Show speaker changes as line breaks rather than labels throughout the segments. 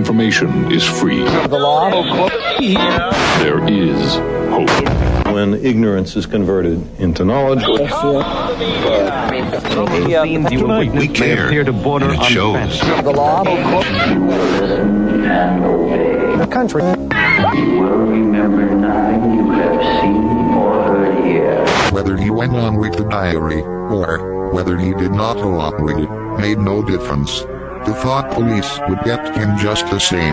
information is free.
The law.
There is hope.
When ignorance is converted into knowledge.
We care, and it shows.
The law. Country.
You will remember nothing you have seen or heard here.
Whether he went on with the diary, or whether he did not go on with it, made no difference. The thought police would get him just the same.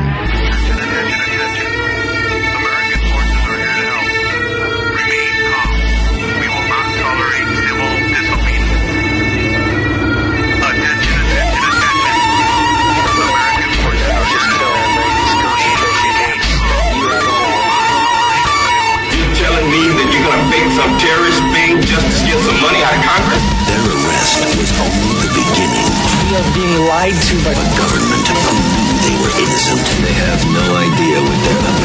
Some terrorist being just to get some money out of Congress?
Their arrest was only the beginning.
We are being lied to by
the government who knew they were innocent. They have no idea what they're up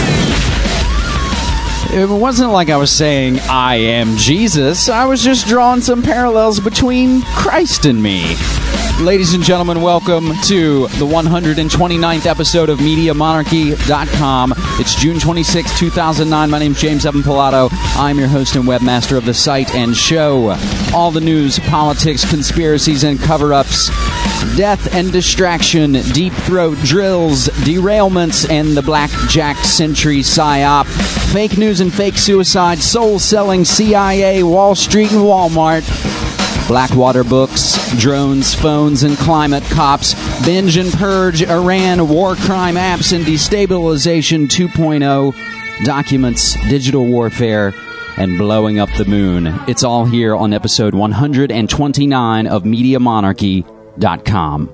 against.
It wasn't like I was saying, I am Jesus. I was just drawing some parallels between Christ and me. Ladies and gentlemen, welcome to the 129th episode of MediaMonarchy.com. It's June 26, 2009. My name's James Evan Pilato. I'm your host and webmaster of the site and show. All the news, politics, conspiracies, and cover-ups, death and distraction, deep throat drills, derailments, and the blackjack century psyop, fake news and fake suicide, soul-selling CIA, Wall Street, and Walmart, Blackwater books, drones, phones, and climate cops, binge and purge, Iran, war crime apps, and destabilization 2.0, documents, digital warfare, and blowing up the moon. It's all here on episode 129 of MediaMonarchy.com.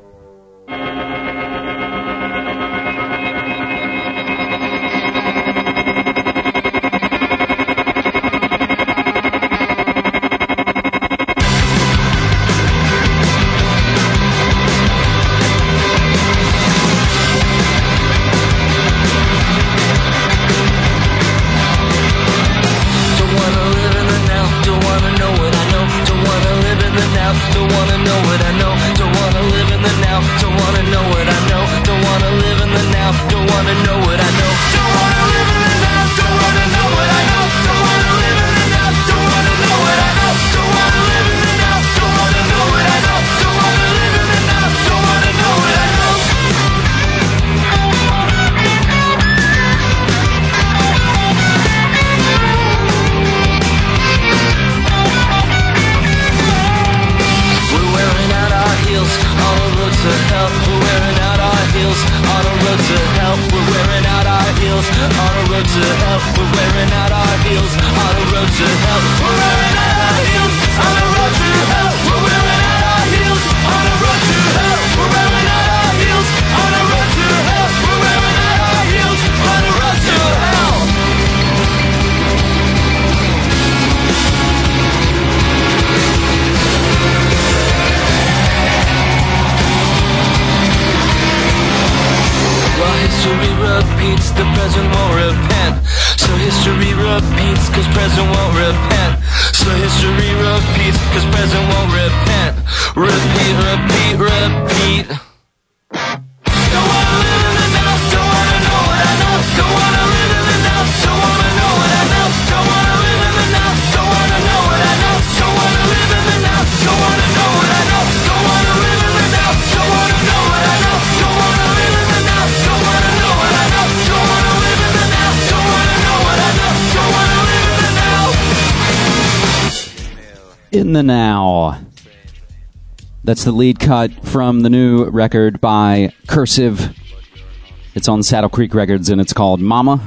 In the Now. That's the lead cut from the new record by Cursive. It's on Saddle Creek Records and it's called Mama,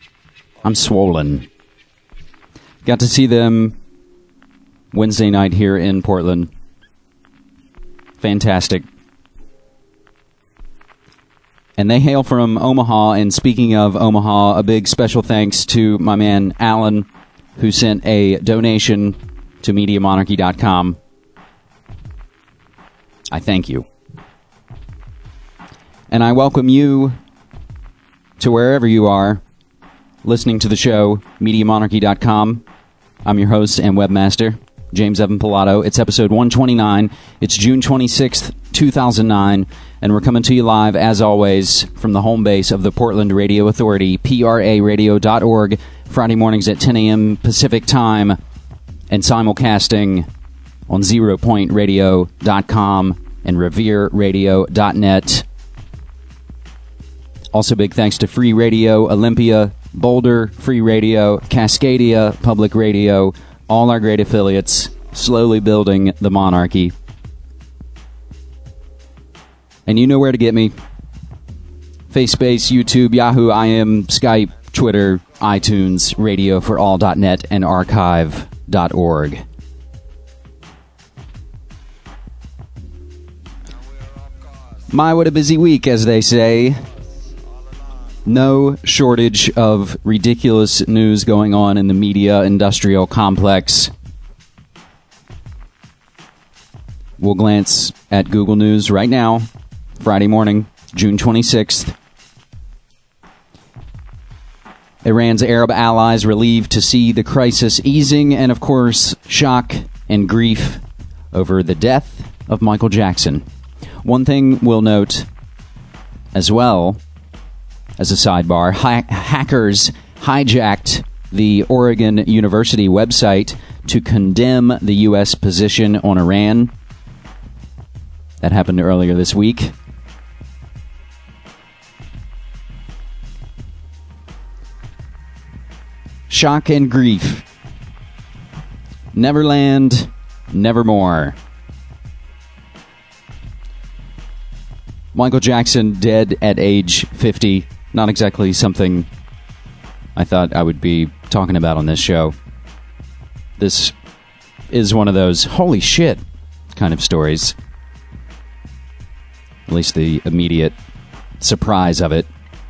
I'm Swollen. Got to see them Wednesday night here in Portland. Fantastic. And they hail from Omaha, and speaking of Omaha, a big special thanks to my man Alan, who sent a donation to MediaMonarchy.com. I thank you. And I welcome you to wherever you are listening to the show, MediaMonarchy.com. I'm your host and webmaster, James Evan Pilato. It's episode 129. It's June 26th, 2009, and we're coming to you live, as always, from the home base of the Portland Radio Authority, praradio.org, Friday mornings at 10 a.m. Pacific Time, and simulcasting on zeropointradio.com and revereradio.net. Also, big thanks to Free Radio, Olympia, Boulder, Free Radio, Cascadia, Public Radio, all our great affiliates, slowly building the monarchy. And you know where to get me. FaceSpace, YouTube, Yahoo, IM, Skype, Twitter, iTunes, radioforall.net, and archive.org. My, what a busy week, as they say. No shortage of ridiculous news going on in the media industrial complex. We'll glance at Google News right now, Friday morning, June 26th. Iran's Arab allies relieved to see the crisis easing, and of course, shock and grief over the death of Michael Jackson. One thing we'll note as well, as a sidebar, hackers hijacked the Oregon University website to condemn the U.S. position on Iran. That happened earlier this week. Shock and grief. Neverland, nevermore. Michael Jackson dead at age 50. Not exactly something I thought I would be talking about on this show. This is one of those holy shit kind of stories. At least the immediate surprise of it.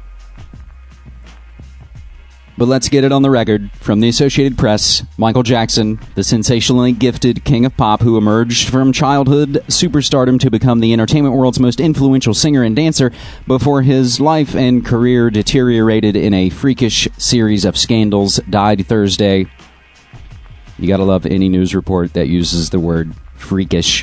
But let's get it on the record. From the Associated Press, Michael Jackson, the sensationally gifted king of pop who emerged from childhood superstardom to become the entertainment world's most influential singer and dancer before his life and career deteriorated in a freakish series of scandals, died Thursday. You gotta love any news report that uses the word freakish.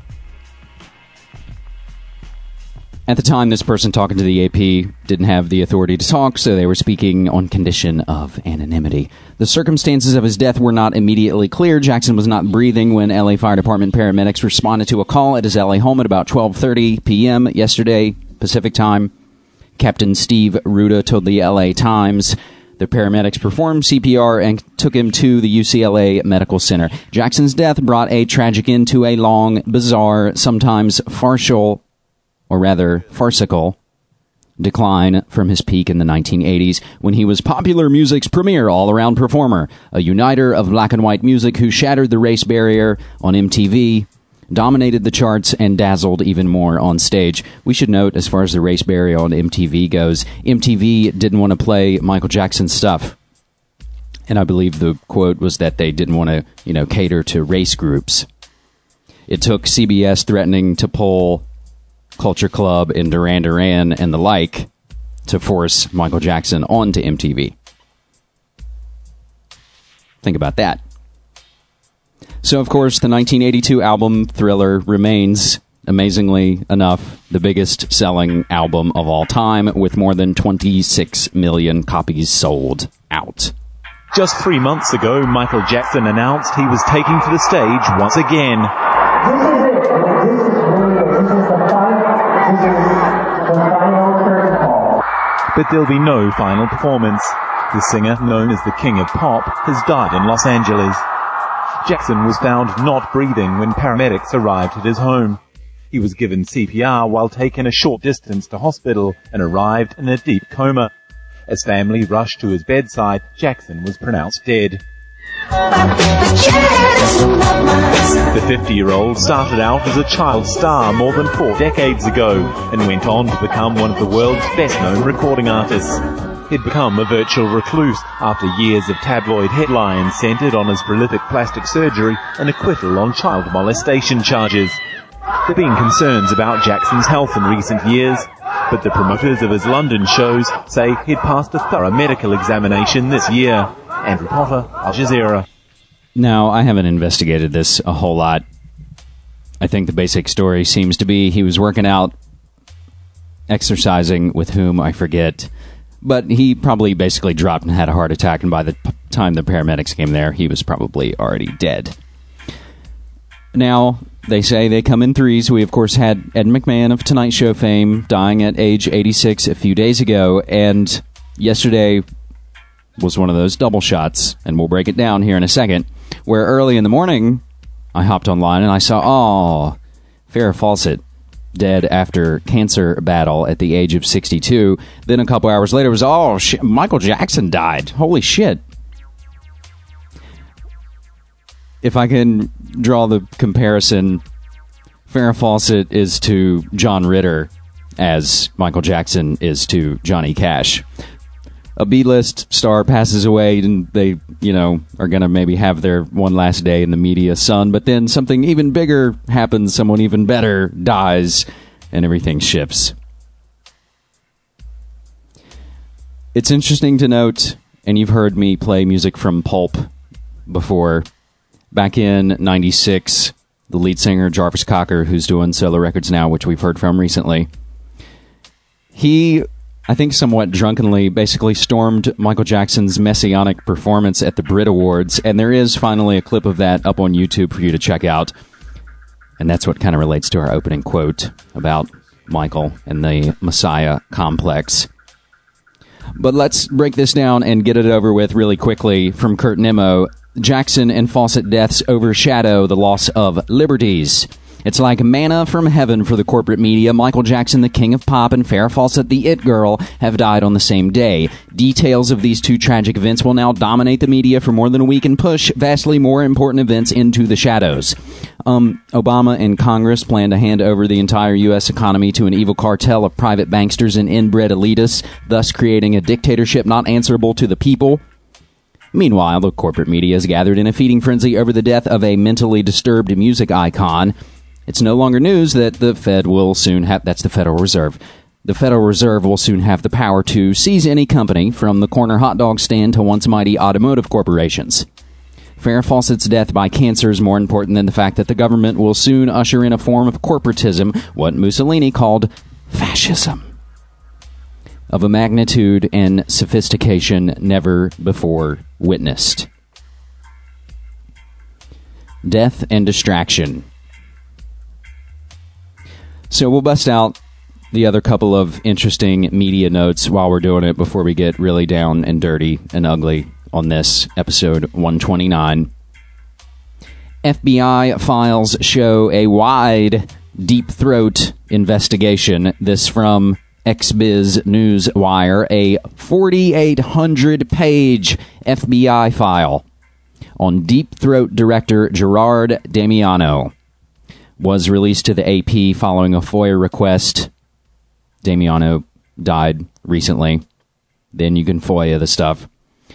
At the time, this person talking to the AP didn't have the authority to talk, so they were speaking on condition of anonymity. The circumstances of his death were not immediately clear. Jackson was not breathing when LA Fire Department paramedics responded to a call at his LA home at about 12:30 p.m. yesterday, Pacific Time. Captain Steve Ruda told the LA Times the paramedics performed CPR and took him to the UCLA Medical Center. Jackson's death brought a tragic end to a long, bizarre, sometimes farcical decline from his peak in the 1980s, when he was popular music's premier all-around performer, a uniter of black and white music who shattered the race barrier on MTV, dominated the charts, and dazzled even more on stage. We should note, as far as the race barrier on MTV goes, MTV didn't want to play Michael Jackson stuff. And I believe the quote was that they didn't want to, cater to race groups. It took CBS threatening to pull Culture Club and Duran Duran and the like to force Michael Jackson onto MTV. Think about that. So, of course, the 1982 album Thriller remains, amazingly enough, the biggest selling album of all time, with more than 26 million copies sold out.
Just 3 months ago, Michael Jackson announced he was taking to the stage once again. But there'll be no final performance. The singer, known as the King of Pop, has died in Los Angeles. Jackson was found not breathing when paramedics arrived at his home. He was given CPR while taken a short distance to hospital and arrived in a deep coma. As family rushed to his bedside, Jackson was pronounced dead. The 50-year-old started out as a child star more than 4 decades ago and went on to become one of the world's best-known recording artists. He'd become a virtual recluse after years of tabloid headlines centered on his prolific plastic surgery and acquittal on child molestation charges. There have been concerns about Jackson's health in recent years, but the promoters of his London shows say he'd passed a thorough medical examination this year. Andrew Potter, Al Jazeera.
Now, I haven't investigated this a whole lot. I think the basic story seems to be he was working out, exercising with whom I forget, but he probably basically dropped and had a heart attack, and by the time the paramedics came there, he was probably already dead. Now, they say they come in threes. We, of course, had Ed McMahon of Tonight Show fame dying at age 86 a few days ago, and yesterday was one of those double shots, and we'll break it down here in a second, where early in the morning, I hopped online and I saw, Farrah Fawcett dead after cancer battle at the age of 62. Then a couple hours later it was, Michael Jackson died. Holy shit. If I can draw the comparison, Farrah Fawcett is to John Ritter as Michael Jackson is to Johnny Cash. A B-list star passes away and they, are going to maybe have their one last day in the media sun, but then something even bigger happens, someone even better dies, and everything shifts. It's interesting to note, and you've heard me play music from Pulp before, back in 96, the lead singer Jarvis Cocker, who's doing solo records now, which we've heard from recently, he, I think somewhat drunkenly, basically stormed Michael Jackson's messianic performance at the Brit Awards, and there is finally a clip of that up on YouTube for you to check out. And that's what kind of relates to our opening quote about Michael and the Messiah complex. But let's break this down and get it over with really quickly from Kurt Nimmo. Jackson and Fawcett deaths overshadow the loss of liberties. It's like manna from heaven for the corporate media. Michael Jackson, the king of pop, and Farrah Fawcett, the it girl, have died on the same day. Details of these two tragic events will now dominate the media for more than a week and push vastly more important events into the shadows. Obama and Congress plan to hand over the entire U.S. economy to an evil cartel of private banksters and inbred elitists, thus creating a dictatorship not answerable to the people. Meanwhile, the corporate media is gathered in a feeding frenzy over the death of a mentally disturbed music icon. It's no longer news that the Fed will soon have... That's the Federal Reserve. The Federal Reserve will soon have the power to seize any company, from the corner hot dog stand to once mighty automotive corporations. Farrah Fawcett's death by cancer is more important than the fact that the government will soon usher in a form of corporatism, what Mussolini called fascism, of a magnitude and sophistication never before witnessed. Death and distraction. So we'll bust out the other couple of interesting media notes while we're doing it before we get really down and dirty and ugly on this episode 129. FBI files show a wide Deep Throat investigation. This from XBiz Newswire, a 4,800-page FBI file on Deep Throat director Gerard Damiano was released to the AP following a FOIA request. Damiano died recently. Then you can FOIA the stuff.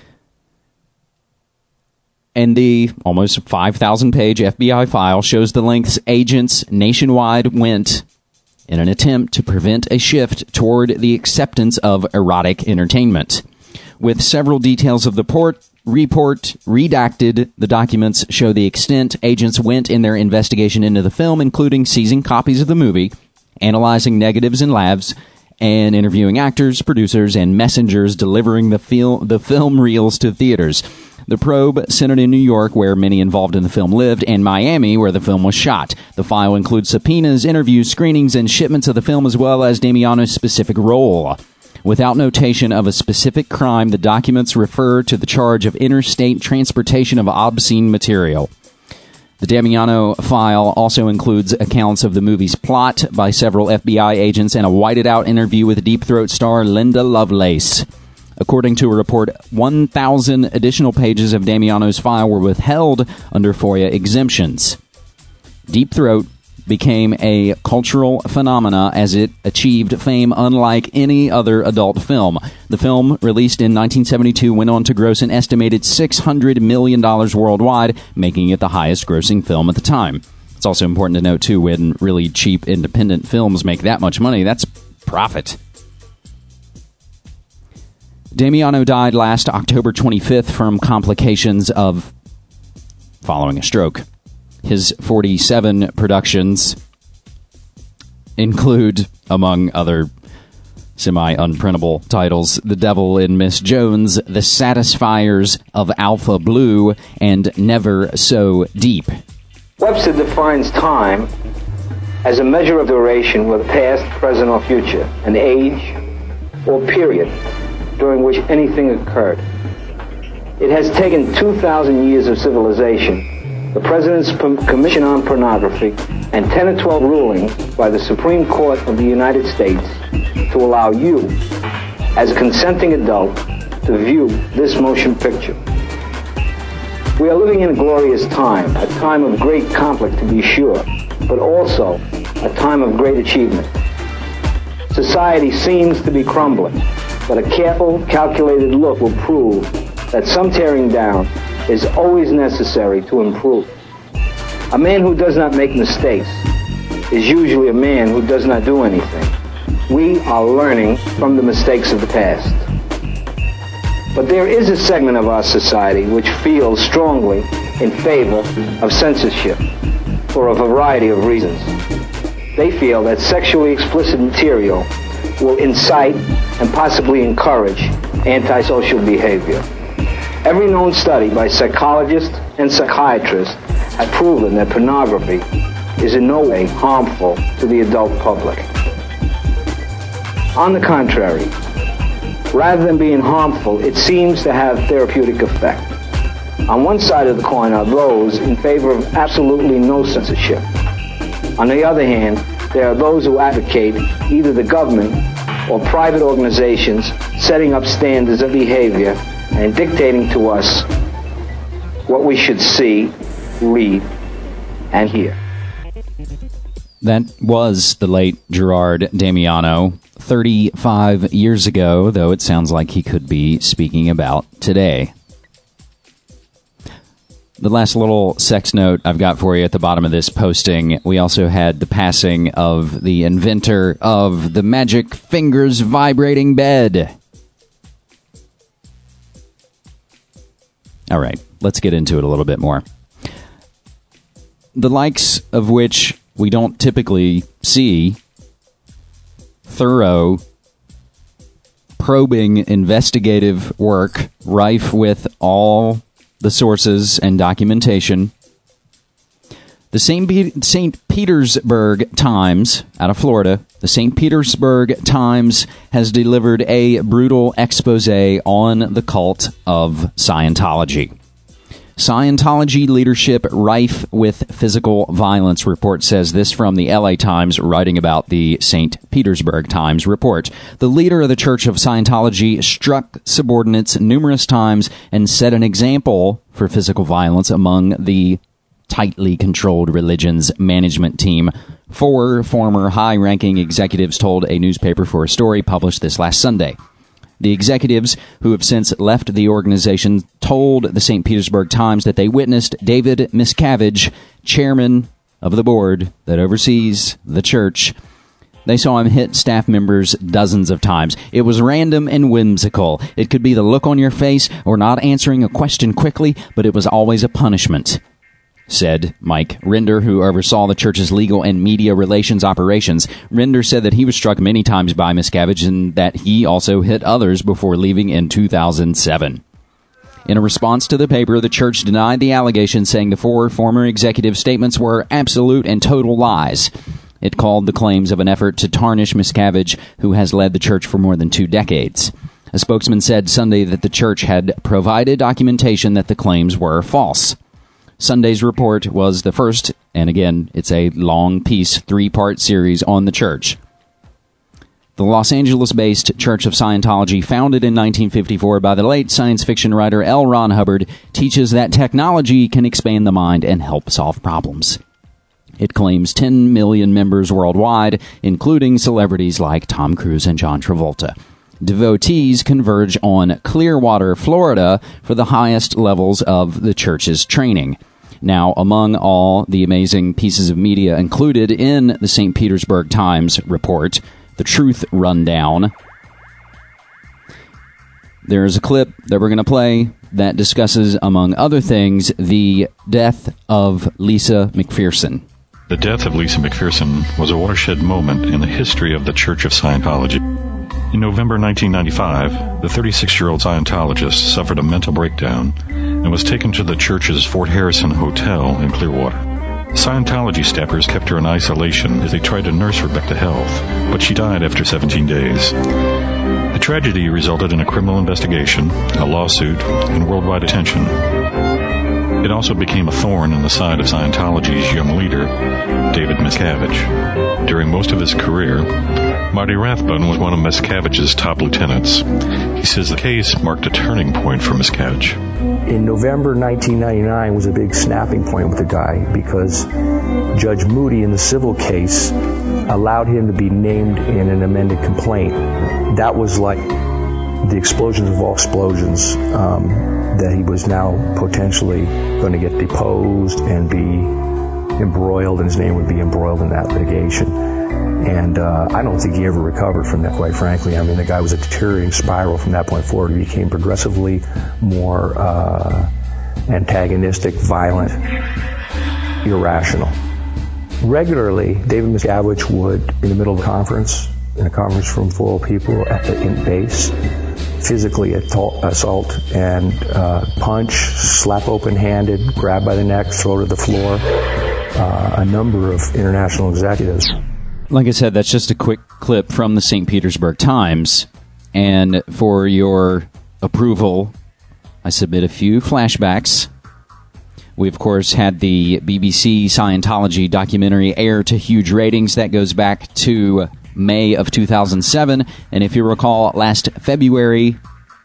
And the almost 5,000-page FBI file shows the lengths agents nationwide went in an attempt to prevent a shift toward the acceptance of erotic entertainment. With several details of the report redacted, the documents show the extent agents went in their investigation into the film, including seizing copies of the movie, analyzing negatives in labs, and interviewing actors, producers, and messengers delivering the film reels to theaters. The probe centered in New York, where many involved in the film lived, and Miami, where the film was shot. The file includes subpoenas, interviews, screenings, and shipments of the film, as well as Damiano's specific role. Without notation of a specific crime, the documents refer to the charge of interstate transportation of obscene material. The Damiano file also includes accounts of the movie's plot by several FBI agents and a whited-out interview with Deep Throat star Linda Lovelace. According to a report, 1,000 additional pages of Damiano's file were withheld under FOIA exemptions. Deep Throat became a cultural phenomena as it achieved fame unlike any other adult film. The film, released in 1972, went on to gross an estimated $600 million worldwide, making it the highest-grossing film at the time. It's also important to note, too, when really cheap independent films make that much money, that's profit. Damiano died last October 25th from complications of following a stroke. His 47 productions include, among other semi-unprintable titles, The Devil in Miss Jones, The Satisfiers of Alpha Blue, and Never So Deep.
Webster defines time as a measure of duration, whether past, present, or future, an age or period during which anything occurred. It has taken 2,000 years of civilization, the President's Commission on Pornography, and 10 or 12 rulings by the Supreme Court of the United States to allow you, as a consenting adult, to view this motion picture. We are living in a glorious time, a time of great conflict to be sure, but also a time of great achievement. Society seems to be crumbling, but a careful, calculated look will prove that some tearing down is always necessary to improve. A man who does not make mistakes is usually a man who does not do anything. We are learning from the mistakes of the past. But there is a segment of our society which feels strongly in favor of censorship for a variety of reasons. They feel that sexually explicit material will incite and possibly encourage antisocial behavior. Every known study by psychologists and psychiatrists has proven that pornography is in no way harmful to the adult public. On the contrary, rather than being harmful, it seems to have therapeutic effect. On one side of the coin are those in favor of absolutely no censorship. On the other hand, there are those who advocate either the government or private organizations setting up standards of behavior and dictating to us what we should see, read, and hear.
That was the late Gerard Damiano 35 years ago, though it sounds like he could be speaking about today. The last little sex note I've got for you at the bottom of this posting, we also had the passing of the inventor of the Magic Fingers vibrating bed. All right, let's get into it a little bit more. The likes of which we don't typically see: thorough, probing, investigative work, rife with all the sources and documentation. The St. Petersburg Times, out of Florida, the St. Petersburg Times has delivered a brutal expose on the cult of Scientology. Scientology leadership rife with physical violence, report says. This from the LA Times, writing about the St. Petersburg Times report. The leader of the Church of Scientology struck subordinates numerous times and set an example for physical violence among the tightly controlled religion's management team. 4 former high-ranking executives told a newspaper for a story published this last Sunday. The executives, who have since left the organization, told the St. Petersburg Times that they witnessed David Miscavige, chairman of the board that oversees the church. They saw him hit staff members dozens of times. It was random and whimsical. It could be the look on your face or not answering a question quickly, but it was always a punishment, said Mike Render, who oversaw the church's legal and media relations operations. Render said that he was struck many times by Miscavige and that he also hit others before leaving in 2007. In a response to the paper, the church denied the allegation, saying the 4 former executive statements were absolute and total lies. It called the claims of an effort to tarnish Miscavige, who has led the church for more than 2 decades. A spokesman said Sunday that the church had provided documentation that the claims were false. Sunday's report was the first, and again, it's a long piece, 3-part series on the church. The Los Angeles-based Church of Scientology, founded in 1954 by the late science fiction writer L. Ron Hubbard, teaches that technology can expand the mind and help solve problems. It claims 10 million members worldwide, including celebrities like Tom Cruise and John Travolta. Devotees converge on Clearwater, Florida, for the highest levels of the church's training. Now, among all the amazing pieces of media included in the St. Petersburg Times report, the Truth Rundown, There's a clip that we're going to play that discusses, among other things, the death of Lisa McPherson.
The death of Lisa McPherson was a watershed moment in the history of the Church of Scientology. In November 1995, the 36-year-old Scientologist suffered a mental breakdown and was taken to the church's Fort Harrison Hotel in Clearwater. Scientology staffers kept her in isolation as they tried to nurse her back to health, but she died after 17 days. The tragedy resulted in a criminal investigation, a lawsuit, and worldwide attention. It also became a thorn in the side of Scientology's young leader, David Miscavige. During most of his career, Marty Rathbun was one of Miscavige's top lieutenants. He says the case marked a turning point for Miscavige.
In November 1999 was a big snapping point with the guy because Judge Moody in the civil case allowed him to be named in an amended complaint. That was like the explosions of all explosions, that he was now potentially going to get deposed and be embroiled, and his name would be embroiled in that litigation. And I don't think he ever recovered from that, quite frankly. I mean, the guy was a deteriorating spiral from that point forward. He became progressively more antagonistic, violent, irrational. Regularly, David Miscavige would, in the middle of a conference, in a conference room full of people in base, physically assault and punch, slap open-handed, grab by the neck, throw to the floor, a number of international executives.
Like I said, that's just a quick clip from the St. Petersburg Times. And for your approval, I submit a few flashbacks. We, of course, had the BBC Scientology documentary air to huge ratings. That goes back to May of 2007. And if you recall, last February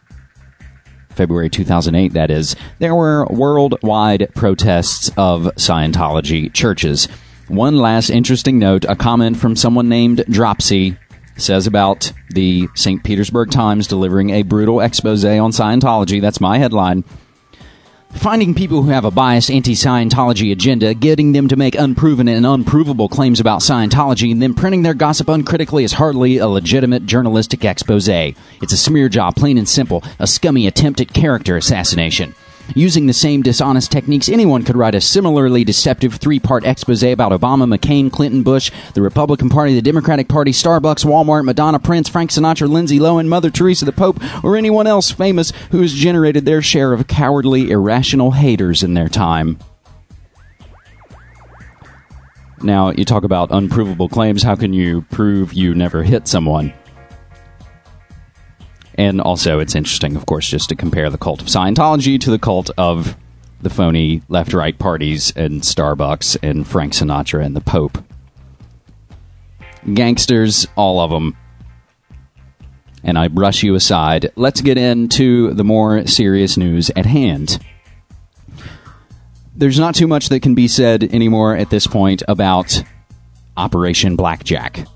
2008, that is, there were worldwide protests of Scientology churches. One last interesting note, a comment from someone named Dropsy says about the St. Petersburg Times delivering a brutal expose on Scientology. That's my headline. Finding people who have a biased anti-Scientology agenda, getting them to make unproven and unprovable claims about Scientology, and then printing their gossip uncritically is hardly a legitimate journalistic expose. It's a smear job, plain and simple, a scummy attempt at character assassination. Using the same dishonest techniques, anyone could write a similarly deceptive three-part expose about Obama, McCain, Clinton, Bush, the Republican Party, the Democratic Party, Starbucks, Walmart, Madonna, Prince, Frank Sinatra, Lindsay Lohan, Mother Teresa, the Pope, or anyone else famous who has generated their share of cowardly, irrational haters in their time. Now, you talk about unprovable claims. How can you prove you never hit someone? And also, it's interesting, of course, just to compare the cult of Scientology to the cult of the phony left-right parties and Starbucks and Frank Sinatra and the Pope. Gangsters, all of them. And I brush you aside. Let's get into the more serious news at hand. There's not too much that can be said anymore at this point about Operation Blackjack.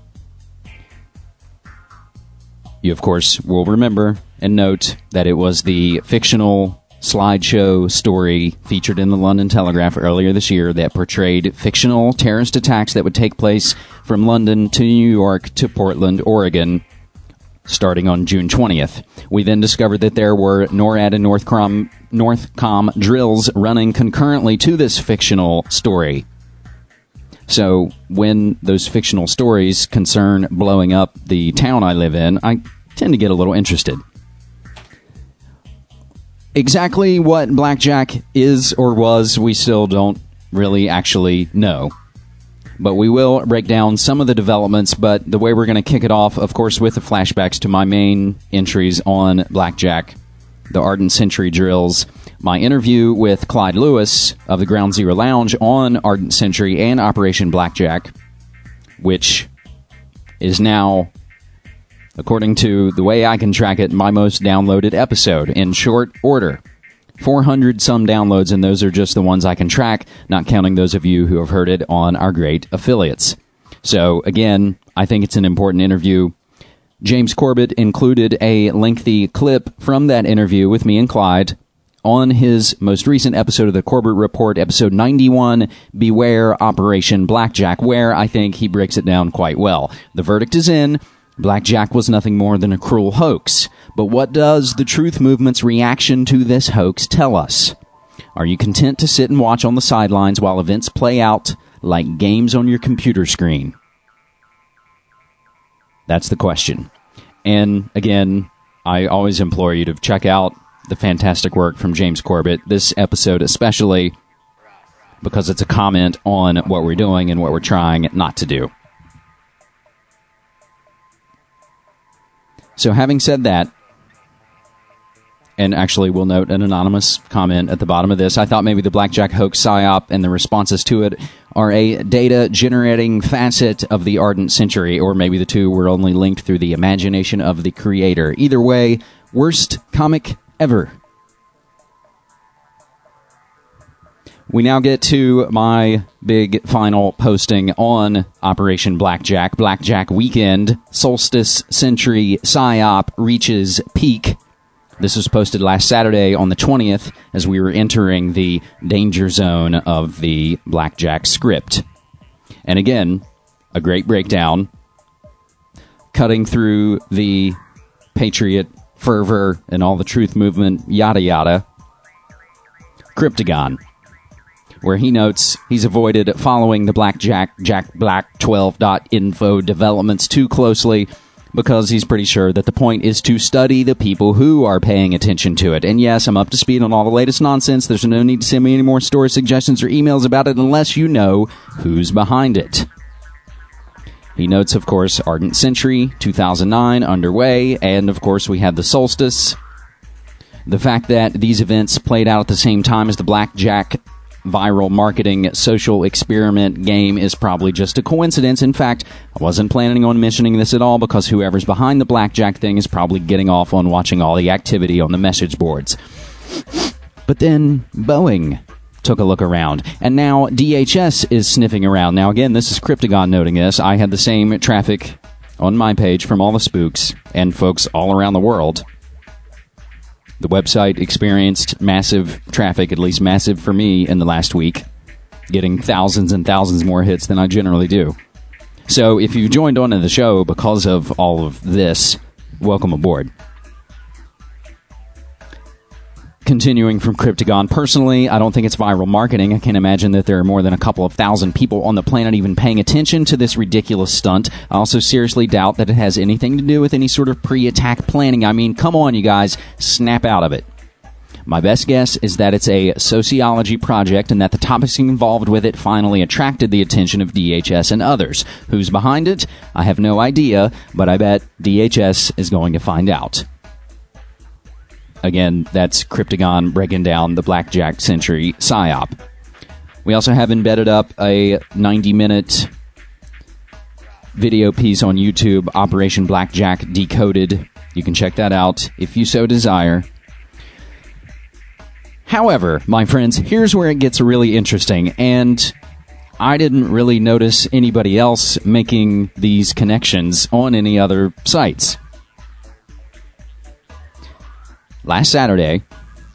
You, of course, will remember and note that it was the fictional slideshow story featured in the London Telegraph earlier this year that portrayed fictional terrorist attacks that would take place from London to New York to Portland, Oregon, starting on June 20th. We then discovered that there were NORAD and Northcom drills running concurrently to this fictional story. So when those fictional stories concern blowing up the town I live in, I tend to get a little interested. Exactly what blackjack is or was, we still don't really actually know. But we will break down some of the developments, but the way we're going to kick it off, of course, with the flashbacks to my main entries on blackjack, the Ardent Century drills, my interview with Clyde Lewis of the Ground Zero Lounge on Ardent Century and Operation Blackjack, which is now, according to the way I can track it, my most downloaded episode in short order. 400-some downloads, and those are just the ones I can track, not counting those of you who have heard it on our great affiliates. So, again, I think it's an important interview. James Corbett included a lengthy clip from that interview with me and Clyde on his most recent episode of the Corbett Report, episode 91, Beware Operation Blackjack, where I think he breaks it down quite well. The verdict is in. Blackjack was nothing more than a cruel hoax. But what does the truth movement's reaction to this hoax tell us? Are you content to sit and watch on the sidelines while events play out like games on your computer screen? That's the question. And again, I always implore you to check out the fantastic work from James Corbett, this episode especially, because it's a comment on what we're doing and what we're trying not to do. So having said that, and actually we'll note an anonymous comment at the bottom of this, I thought maybe the Blackjack hoax psyop and the responses to it are a data-generating facet of the ardent century, or maybe the two were only linked through the imagination of the creator. Either way, worst comic ever. We now get to my big final posting on Operation Blackjack. Blackjack Weekend, Solstice Century PSYOP reaches peak. This was posted last Saturday on the 20th as we were entering the danger zone of the Blackjack script. And again, a great breakdown, cutting through the patriot fervor and all the truth movement, yada yada. Cryptagon, where he notes he's avoided following the Black12.info developments too closely because he's pretty sure that the point is to study the people who are paying attention to it. And yes, I'm up to speed on all the latest nonsense. There's no need to send me any more story suggestions or emails about it unless you know who's behind it. He notes, of course, Ardent Century 2009 underway, and of course we have the Solstice. The fact that these events played out at the same time as the Blackjack viral marketing social experiment game is probably just a coincidence. In fact, I wasn't planning on mentioning this at all because whoever's behind the Blackjack thing is probably getting off on watching all the activity on the message boards. But then Boeing took a look around, and now DHS is sniffing around. Now again, this is Cryptagon noting this. I had the same traffic on my page from all the spooks and folks all around the world. The website experienced massive traffic, at least massive for me, in the last week, getting thousands and thousands more hits than I generally do. So if you joined on to the show because of all of this, welcome aboard. Continuing from Cryptagon, personally, I don't think it's viral marketing. I can't imagine that there are more than a couple of thousand people on the planet even paying attention to this ridiculous stunt. I also seriously doubt that it has anything to do with any sort of pre-attack planning. I mean, come on, you guys, snap out of it. My best guess is that it's a sociology project and that the topics involved with it finally attracted the attention of DHS and others. Who's behind it? I have no idea, but I bet DHS is going to find out. Again, that's Cryptagon breaking down the Blackjack Century PSYOP. We also have embedded up a 90-minute video piece on YouTube, Operation Blackjack Decoded. You can check that out if you so desire. However, my friends, here's where it gets really interesting, and I didn't really notice anybody else making these connections on any other sites. Last Saturday,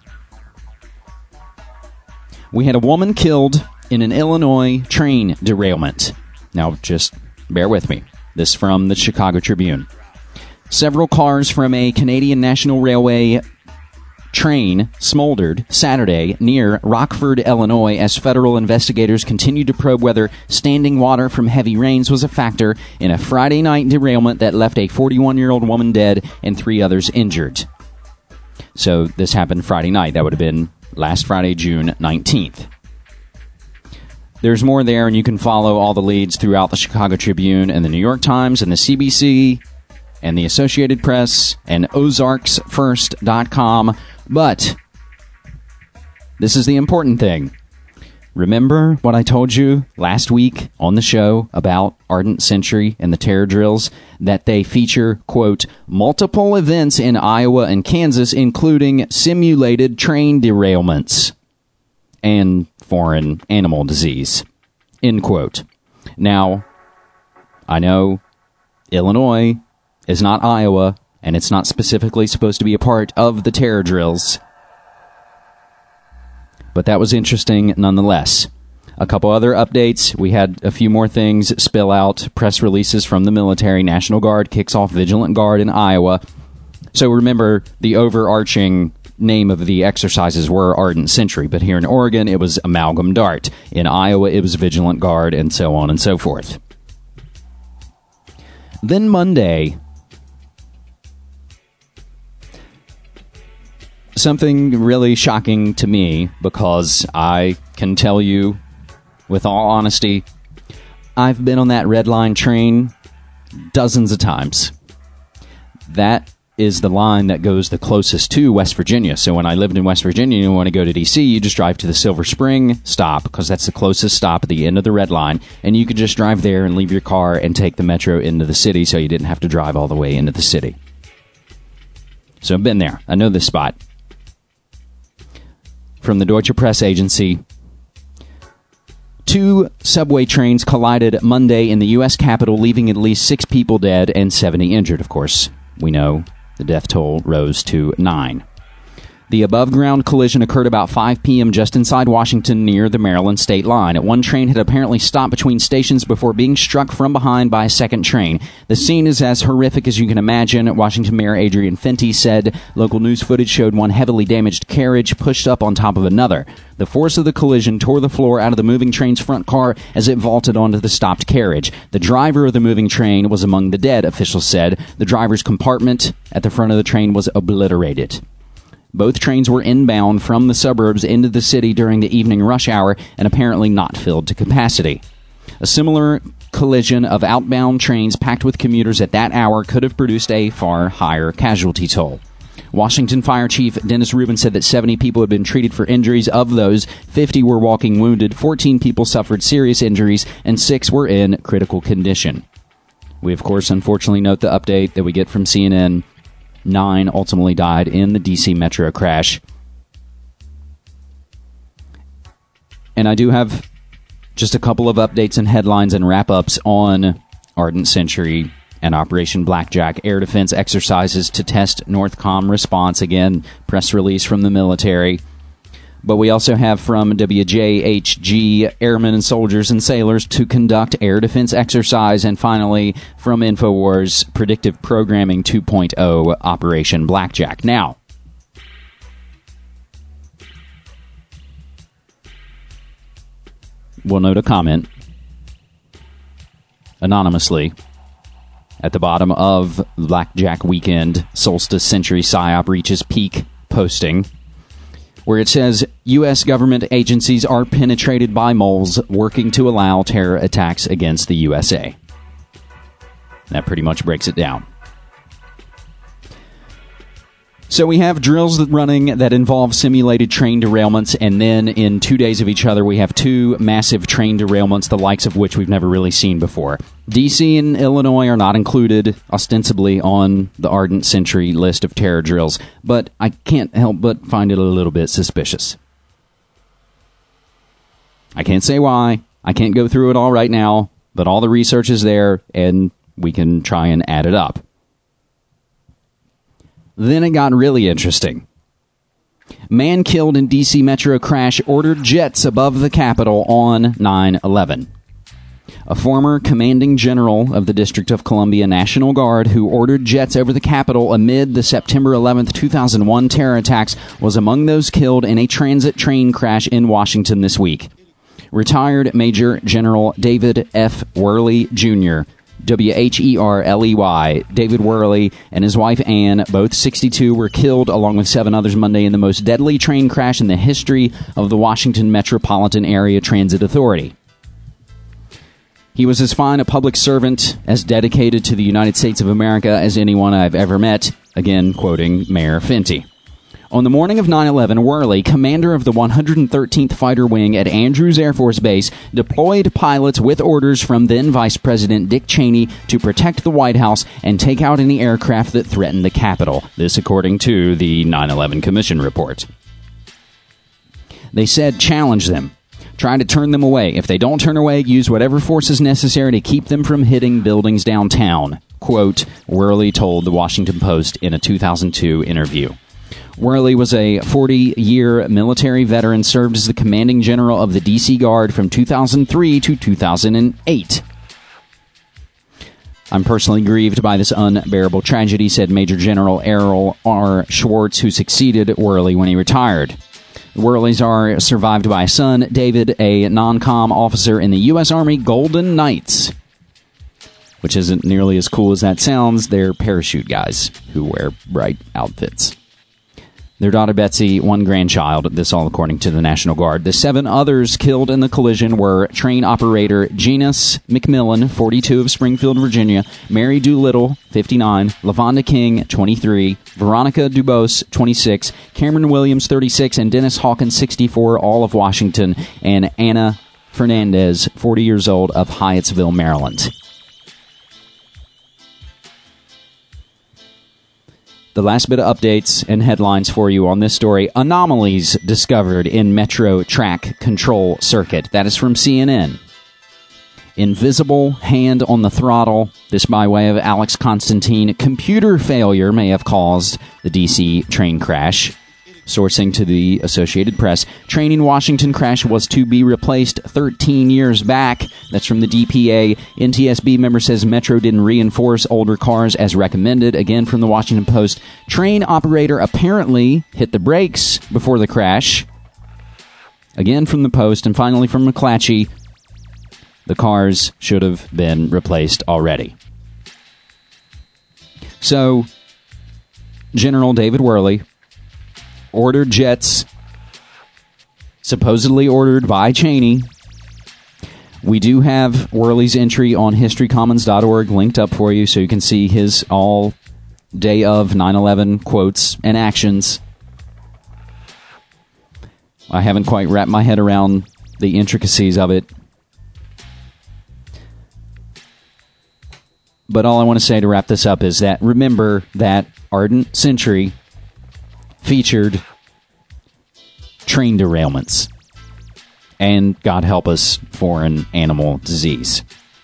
we had a woman killed in an Illinois train derailment. Now, just bear with me. This from the Chicago Tribune. Several cars from a Canadian National Railway train smoldered Saturday near Rockford, Illinois, as federal investigators continued to probe whether standing water from heavy rains was a factor in a Friday night derailment that left a 41-year-old woman dead and 3 others injured. So this happened Friday night. That would have been last Friday, June 19th. There's more there, and you can follow all the leads throughout the Chicago Tribune and the New York Times and the CBC and the Associated Press and OzarksFirst.com. But this is the important thing. Remember what I told you last week on the show about Ardent Century and the terror drills? That they feature, quote, multiple events in Iowa and Kansas, including simulated train derailments and foreign animal disease, end quote. Now, I know Illinois is not Iowa, and it's not specifically supposed to be a part of the terror drills. But that was interesting nonetheless. A couple other updates. We had a few more things spill out. Press releases from the military. National Guard kicks off Vigilant Guard in Iowa. So remember, the overarching name of the exercises were Ardent Century, but here in Oregon, it was Amalgam Dart. In Iowa, it was Vigilant Guard, and so on and so forth. Then Monday, something really shocking to me, because I can tell you, with all honesty, I've been on that Red Line train dozens of times. That is the line that goes the closest to West Virginia. So when I lived in West Virginia and you want to go to D.C., you just drive to the Silver Spring stop, because that's the closest stop at the end of the Red Line, and you could just drive there and leave your car and take the metro into the city, so you didn't have to drive all the way into the city. So I've been there. I know this spot. From the Deutsche Press Agency, 2 subway trains collided Monday in the U.S. Capitol, leaving at least 6 people dead and 70 injured. Of course, we know the death toll rose to 9. The above-ground collision occurred about 5 p.m. just inside Washington near the Maryland state line. One train had apparently stopped between stations before being struck from behind by a second train. The scene is as horrific as you can imagine. Washington Mayor Adrian Fenty said local news footage showed one heavily damaged carriage pushed up on top of another. The force of the collision tore the floor out of the moving train's front car as it vaulted onto the stopped carriage. The driver of the moving train was among the dead, officials said. The driver's compartment at the front of the train was obliterated. Both trains were inbound from the suburbs into the city during the evening rush hour and apparently not filled to capacity. A similar collision of outbound trains packed with commuters at that hour could have produced a far higher casualty toll. Washington Fire Chief Dennis Rubin said that 70 people had been treated for injuries. Of those, 50 were walking wounded, 14 people suffered serious injuries, and 6 were in critical condition. We, of course, unfortunately note the update that we get from CNN. 9 ultimately died in the D.C. Metro crash. And I do have just a couple of updates and headlines and wrap-ups on Ardent Century and Operation Blackjack air defense exercises to test Northcom response. Again, press release from the military. But we also have from WJHG airmen and soldiers and sailors to conduct air defense exercise. And finally, from InfoWars, Predictive Programming 2.0 Operation Blackjack. Now, we'll note a comment anonymously at the bottom of Blackjack Weekend Solstice Century PSYOP reaches peak posting, where it says, U.S. government agencies are penetrated by moles working to allow terror attacks against the USA. That pretty much breaks it down. So we have drills running that involve simulated train derailments, and then in 2 days of each other, we have 2 massive train derailments, the likes of which we've never really seen before. D.C. and Illinois are not included, ostensibly, on the Ardent Century list of terror drills, but I can't help but find it a little bit suspicious. I can't say why. I can't go through it all right now, but all the research is there, and we can try and add it up. Then it got really interesting. Man killed in D.C. Metro crash ordered jets above the Capitol on 9/11. A former commanding general of the District of Columbia National Guard who ordered jets over the Capitol amid the September 11th, 2001 terror attacks was among those killed in a transit train crash in Washington this week. Retired Major General David F. Worley, Jr., W-H-E-R-L-E-Y, David Worley, and his wife Ann, both 62, were killed along with 7 others Monday in the most deadly train crash in the history of the Washington Metropolitan Area Transit Authority. He was as fine a public servant, as dedicated to the United States of America as anyone I've ever met, again quoting Mayor Fenty. On the morning of 9/11, Worley, commander of the 113th Fighter Wing at Andrews Air Force Base, deployed pilots with orders from then Vice President Dick Cheney to protect the White House and take out any aircraft that threatened the Capitol. This according to the 9/11 Commission report. They said, challenge them. Try to turn them away. If they don't turn away, use whatever force is necessary to keep them from hitting buildings downtown. Quote, Worley told the Washington Post in a 2002 interview. Worley was a 40-year military veteran, served as the commanding general of the D.C. Guard from 2003 to 2008. I'm personally grieved by this unbearable tragedy, said Major General Errol R. Schwartz, who succeeded Worley when he retired. The Worleys are survived by a son, David, a non-com officer in the U.S. Army Golden Knights, which isn't nearly as cool as that sounds. They're parachute guys who wear bright outfits. Their daughter Betsy, one grandchild, this all according to the National Guard. The 7 others killed in the collision were train operator Genus McMillan, 42, of Springfield, Virginia, Mary Doolittle, 59, LaVonda King, 23, Veronica Dubose, 26, Cameron Williams, 36, and Dennis Hawkins, 64, all of Washington, and Anna Fernandez, 40 years old, of Hyattsville, Maryland. The last bit of updates and headlines for you on this story. Anomalies discovered in Metro track control circuit. That is from CNN. Invisible hand on the throttle. This by way of Alex Constantine. Computer failure may have caused the D.C. train crash. Sourcing to the Associated Press. Train in Washington crash was to be replaced 13 years back. That's from the DPA. NTSB member says Metro didn't reinforce older cars as recommended. Again from the Washington Post. Train operator apparently hit the brakes before the crash. Again from the Post. And finally from McClatchy. The cars should have been replaced already. So, General David Worley ordered jets, supposedly ordered by Cheney. We do have Worley's entry on historycommons.org linked up for you so you can see his all day of 9/11 quotes and actions. I haven't quite wrapped my head around the intricacies of it. But all I want to say to wrap this up is that remember that Ardent Century featured train derailments and, God help us, foreign animal disease.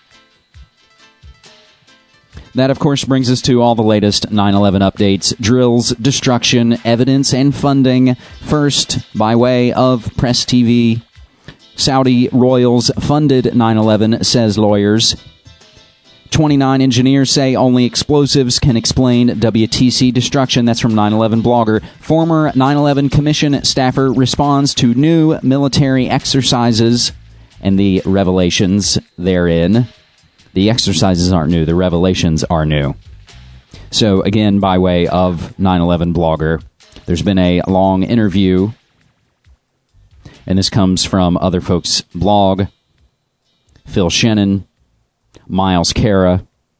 That, of course, brings us to all the latest 9/11 updates, drills, destruction, evidence, and funding. First, by way of Press TV, Saudi royals funded 9/11, says lawyers. 29 engineers say only explosives can explain WTC destruction. That's from 9/11 blogger. Former 9/11 Commission staffer responds to new military exercises and the revelations therein. The exercises aren't new. The revelations are new. So, again, by way of 9/11 blogger, there's been a long interview, and this comes from other folks' blog. Phil Shannon, Miles Cara,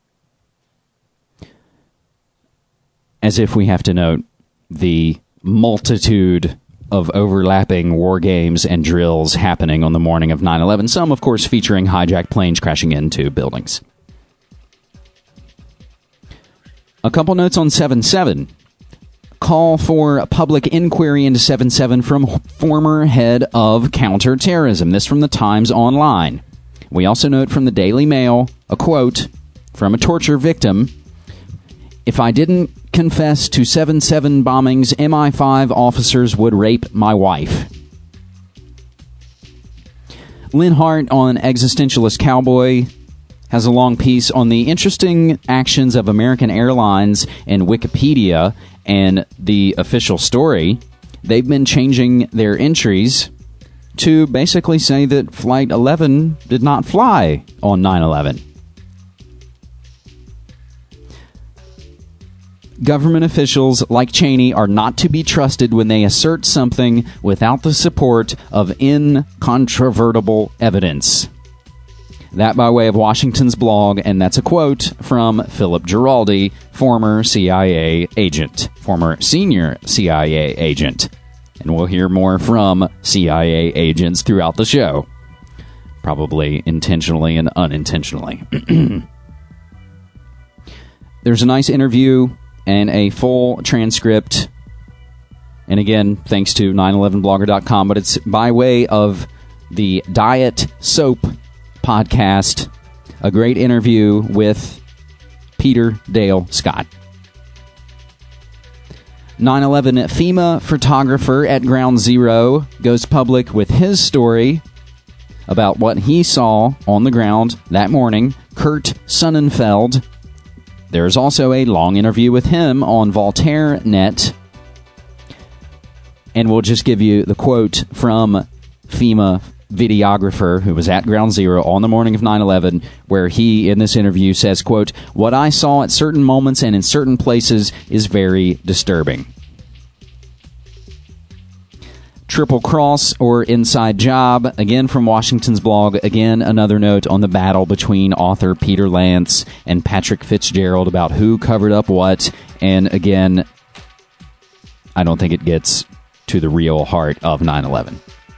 as if we have to note the multitude of overlapping war games and drills happening on the morning of 9/11, some, of course, featuring hijacked planes crashing into buildings. A couple notes on 7/7. Call for a public inquiry into 7/7 from former head of counterterrorism. This from the Times Online. We also note from the Daily Mail a quote from a torture victim. If I didn't confess to 7/7 bombings, MI5 officers would rape my wife. Lynn Hart on Existentialist Cowboy has a long piece on the interesting actions of American Airlines and Wikipedia and the official story. They've been changing their entries to basically say that Flight 11 did not fly on 9/11. Government officials like Cheney are not to be trusted when they assert something without the support of incontrovertible evidence. That by way of Washington's blog, and that's a quote from Philip Giraldi, former CIA agent, former senior CIA agent. And we'll hear more from CIA agents throughout the show. Probably intentionally and unintentionally. There's a nice interview and a full transcript. And again, thanks to 911blogger.com, but it's by way of the Diet Soap podcast. A great interview with Peter Dale Scott. 9/11 FEMA photographer at Ground Zero goes public with his story about what he saw on the ground that morning. Kurt Sonnenfeld. There's also a long interview with him on Voltaire Net. And we'll just give you the quote from FEMA videographer who was at Ground Zero on the morning of 9/11, where he, in this interview, says, quote, "What I saw at certain moments and in certain places is very disturbing." Triple Cross or Inside Job, again from Washington's blog, again another note on the battle between author Peter Lance and Patrick Fitzgerald about who covered up what, and again, I don't think it gets to the real heart of 9/11.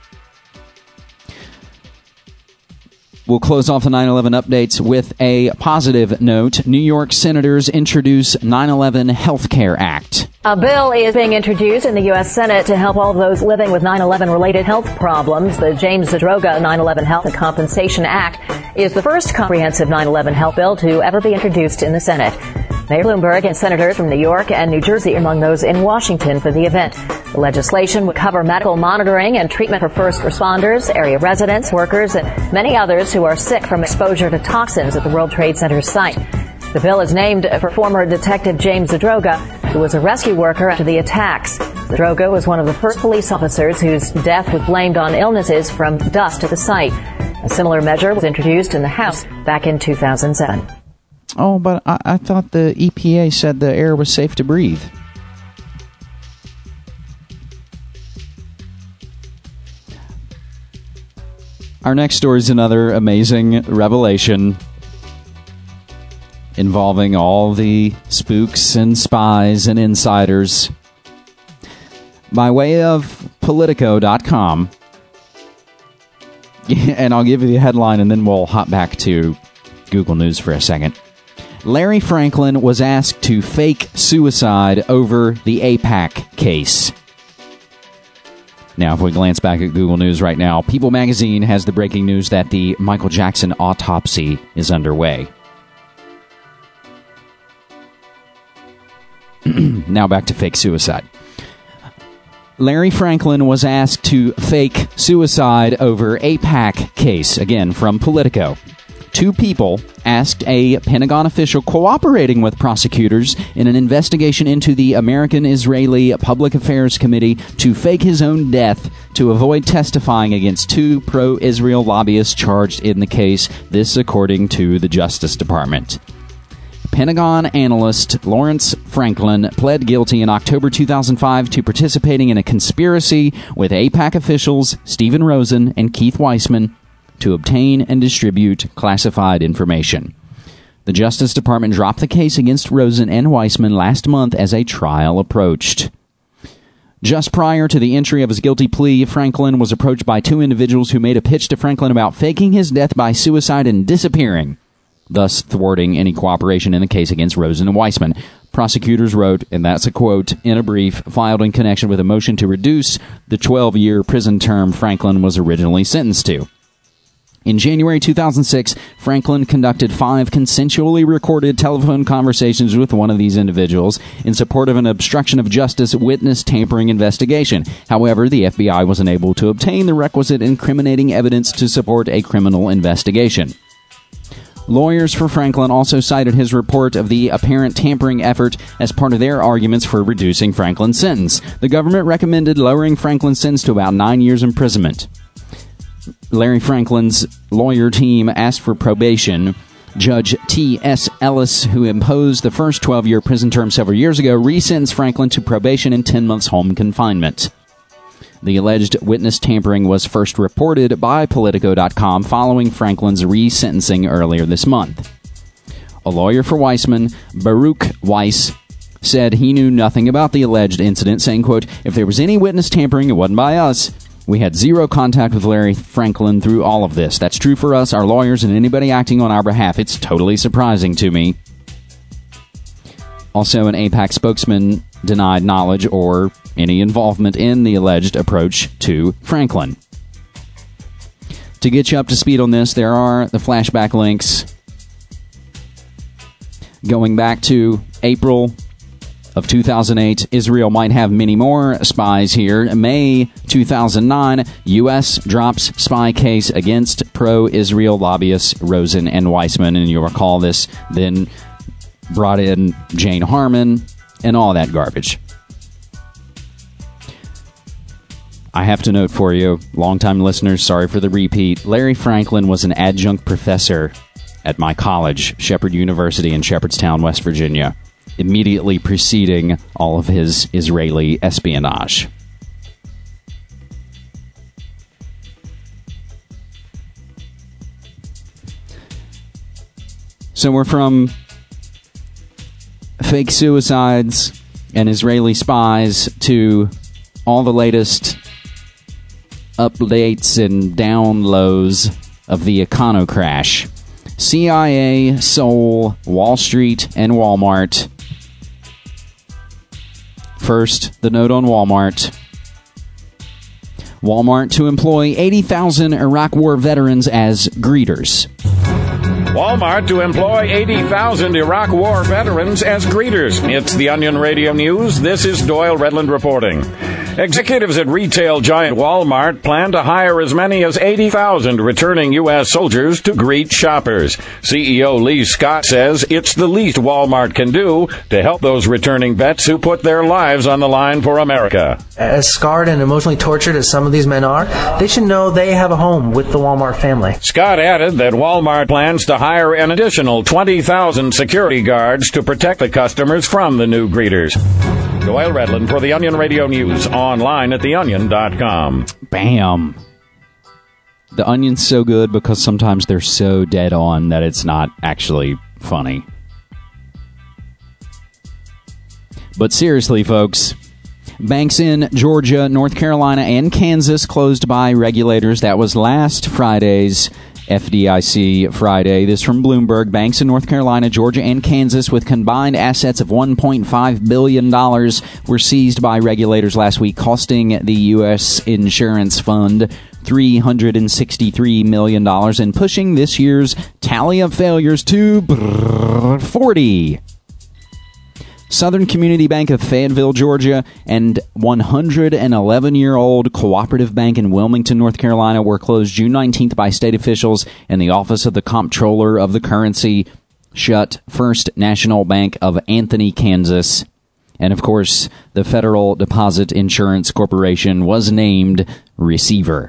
We'll close off the 9/11 updates with a positive note. New York senators introduce 9/11 Healthcare Act.
A bill is being introduced in the U.S. Senate to help all of those living with 9/11-related health problems. The James Zadroga 9/11 Health and Compensation Act is the first comprehensive 9/11 health bill to ever be introduced in the Senate. Mayor Bloomberg and senators from New York and New Jersey among those in Washington for the event. The legislation would cover medical monitoring and treatment for first responders, area residents, workers, and many others who are sick from exposure to toxins at the World Trade Center site. The bill is named for former Detective James Zadroga, who was a rescue worker after the attacks. Zadroga was one of the first police officers whose death was blamed on illnesses from dust at the site. A similar measure was introduced in the House back in 2007.
Oh, but I thought the EPA said the air was safe to breathe. Our next story is another amazing revelation involving all the spooks and spies and insiders. By way of Politico.com, and I'll give you the headline and then we'll hop back to Google News for a second. Larry Franklin was asked to fake suicide over the AIPAC case. Now, if we glance back at Google News right now, People magazine has the breaking news that the Michael Jackson autopsy is underway. Now back to fake suicide. Larry Franklin was asked to fake suicide over AIPAC case, again from Politico. Two people asked a Pentagon official cooperating with prosecutors in an investigation into the American-Israeli Public Affairs Committee to fake his own death to avoid testifying against two pro-Israel lobbyists charged in the case, this according to the Justice Department. Pentagon analyst Lawrence Franklin pled guilty in October 2005 to participating in a conspiracy with AIPAC officials Stephen Rosen and Keith Weissman to obtain and distribute classified information. The Justice Department dropped the case against Rosen and Weissman last month as a trial approached. Just prior to the entry of his guilty plea, Franklin was approached by two individuals who made a pitch to Franklin about faking his death by suicide and disappearing, thus thwarting any cooperation in the case against Rosen and Weissman. Prosecutors wrote, and that's a quote, in a brief filed in connection with a motion to reduce the 12-year prison term Franklin was originally sentenced to. In January 2006, Franklin conducted 5 consensually recorded telephone conversations with one of these individuals in support of an obstruction of justice witness tampering investigation. However, the FBI was unable to obtain the requisite incriminating evidence to support a criminal investigation. Lawyers for Franklin also cited his report of the apparent tampering effort as part of their arguments for reducing Franklin's sentence. The government recommended lowering Franklin's sentence to about 9 years imprisonment. Larry Franklin's lawyer team asked for probation. Judge T.S. Ellis, who imposed the first 12-year prison term several years ago, resentenced Franklin to probation and 10 months home confinement. The alleged witness tampering was first reported by Politico.com following Franklin's resentencing earlier this month. A lawyer for Weissman, Baruch Weiss, said he knew nothing about the alleged incident, saying, quote, "If there was any witness tampering, it wasn't by us. We had zero contact with Larry Franklin through all of this. That's true for us, our lawyers, and anybody acting on our behalf. It's totally surprising to me." Also, an AIPAC spokesman denied knowledge or any involvement in the alleged approach to Franklin. To get you up to speed on this, there are the flashback links going back to April of 2008, Israel might have many more spies here. May 2009, U.S. drops spy case against pro-Israel lobbyists Rosen and Weissman. And you'll recall this then brought in Jane Harmon and all that garbage. I have to note for you, longtime listeners, sorry for the repeat, Larry Franklin was an adjunct professor at my college, Shepherd University in Shepherdstown, West Virginia, immediately preceding all of his Israeli espionage. So we're from fake suicides and Israeli spies to all the latest updates and down lows of the econo crash. CIA, Seoul, Wall Street, and Walmart. First, the note on Walmart. Walmart to employ 80,000 Iraq War veterans as greeters.
Walmart to employ 80,000 Iraq War veterans as greeters. It's the Onion Radio News. This is Doyle Redland reporting. Executives at retail giant Walmart plan to hire as many as 80,000 returning U.S. soldiers to greet shoppers. CEO Lee Scott says it's the least Walmart can do to help those returning vets who put their lives on the line for America.
As scarred and emotionally tortured as some of these men are, they should know they have a home with the Walmart family.
Scott added that Walmart plans to hire an additional 20,000 security guards to protect the customers from the new greeters. Doyle Redland for the Onion Radio News, online at theonion.com.
Bam. The Onion's so good because sometimes they're so dead on that it's not actually funny. But seriously, folks, banks in Georgia, North Carolina, and Kansas closed by regulators. That was last Friday's FDIC Friday. This from Bloomberg. Banks in North Carolina, Georgia, and Kansas with combined assets of $1.5 billion were seized by regulators last week, costing the U.S. Insurance Fund $363 million and pushing this year's tally of failures to 40. Southern Community Bank of Fayetteville, Georgia, and 111-year-old Cooperative Bank in Wilmington, North Carolina, were closed June 19th by state officials, and the Office of the Comptroller of the Currency shut First National Bank of Anthony, Kansas. And, of course, the Federal Deposit Insurance Corporation was named receiver.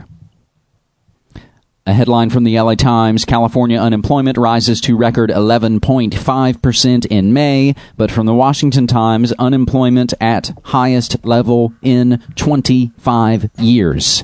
A headline from the LA Times, California unemployment rises to record 11.5% in May, but from the Washington Times, unemployment at highest level in 25 years.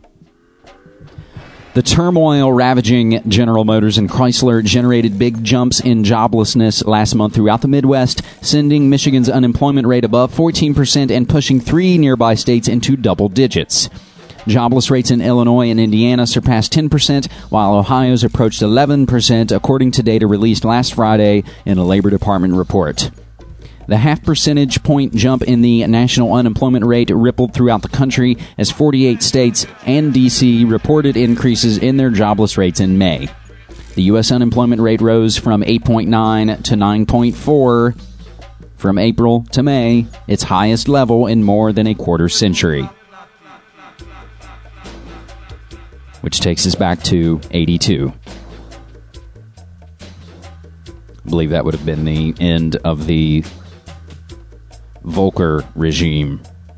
The turmoil ravaging General Motors and Chrysler generated big jumps in joblessness last month throughout the Midwest, sending Michigan's unemployment rate above 14% and pushing 3 nearby states into double digits. Jobless rates in Illinois and Indiana surpassed 10%, while Ohio's approached 11%, according to data released last Friday in a Labor Department report. The half percentage point jump in the national unemployment rate rippled throughout the country as 48 states and D.C. reported increases in their jobless rates in May. The U.S. unemployment rate rose from 8.9 to 9.4 from April to May, its highest level in more than a quarter century. Which takes us back to 82. I believe that would have been the end of the Volcker regime.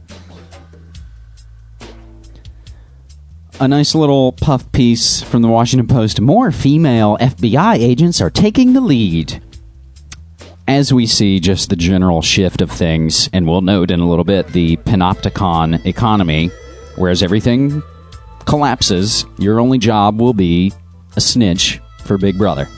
A nice little puff piece from the Washington Post. More female FBI agents are taking the lead. As we see just the general shift of things, and we'll note in a little bit the panopticon economy, whereas everything collapses, your only job will be a snitch for Big Brother.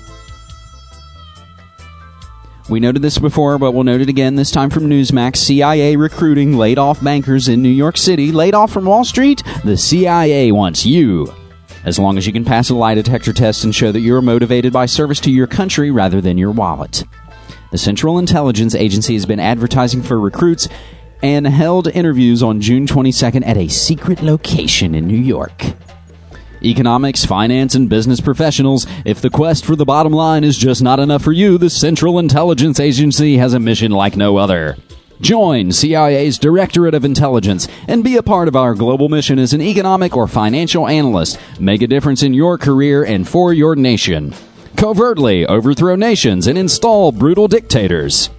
We noted this before, but we'll note it again, this time from Newsmax. CIA recruiting laid off bankers in New York City. Laid off from Wall Street? The CIA wants you. As long as you can pass a lie detector test and show that you're motivated by service to your country rather than your wallet. The Central Intelligence Agency has been advertising for recruits and held interviews on June 22nd at a secret location in New York. Economics, finance, and business professionals, if the quest for the bottom line is just not enough for you, the Central Intelligence Agency has a mission like no other. Join CIA's Directorate of Intelligence and be a part of our global mission as an economic or financial analyst. Make a difference in your career and for your nation. Covertly overthrow nations and install brutal dictators.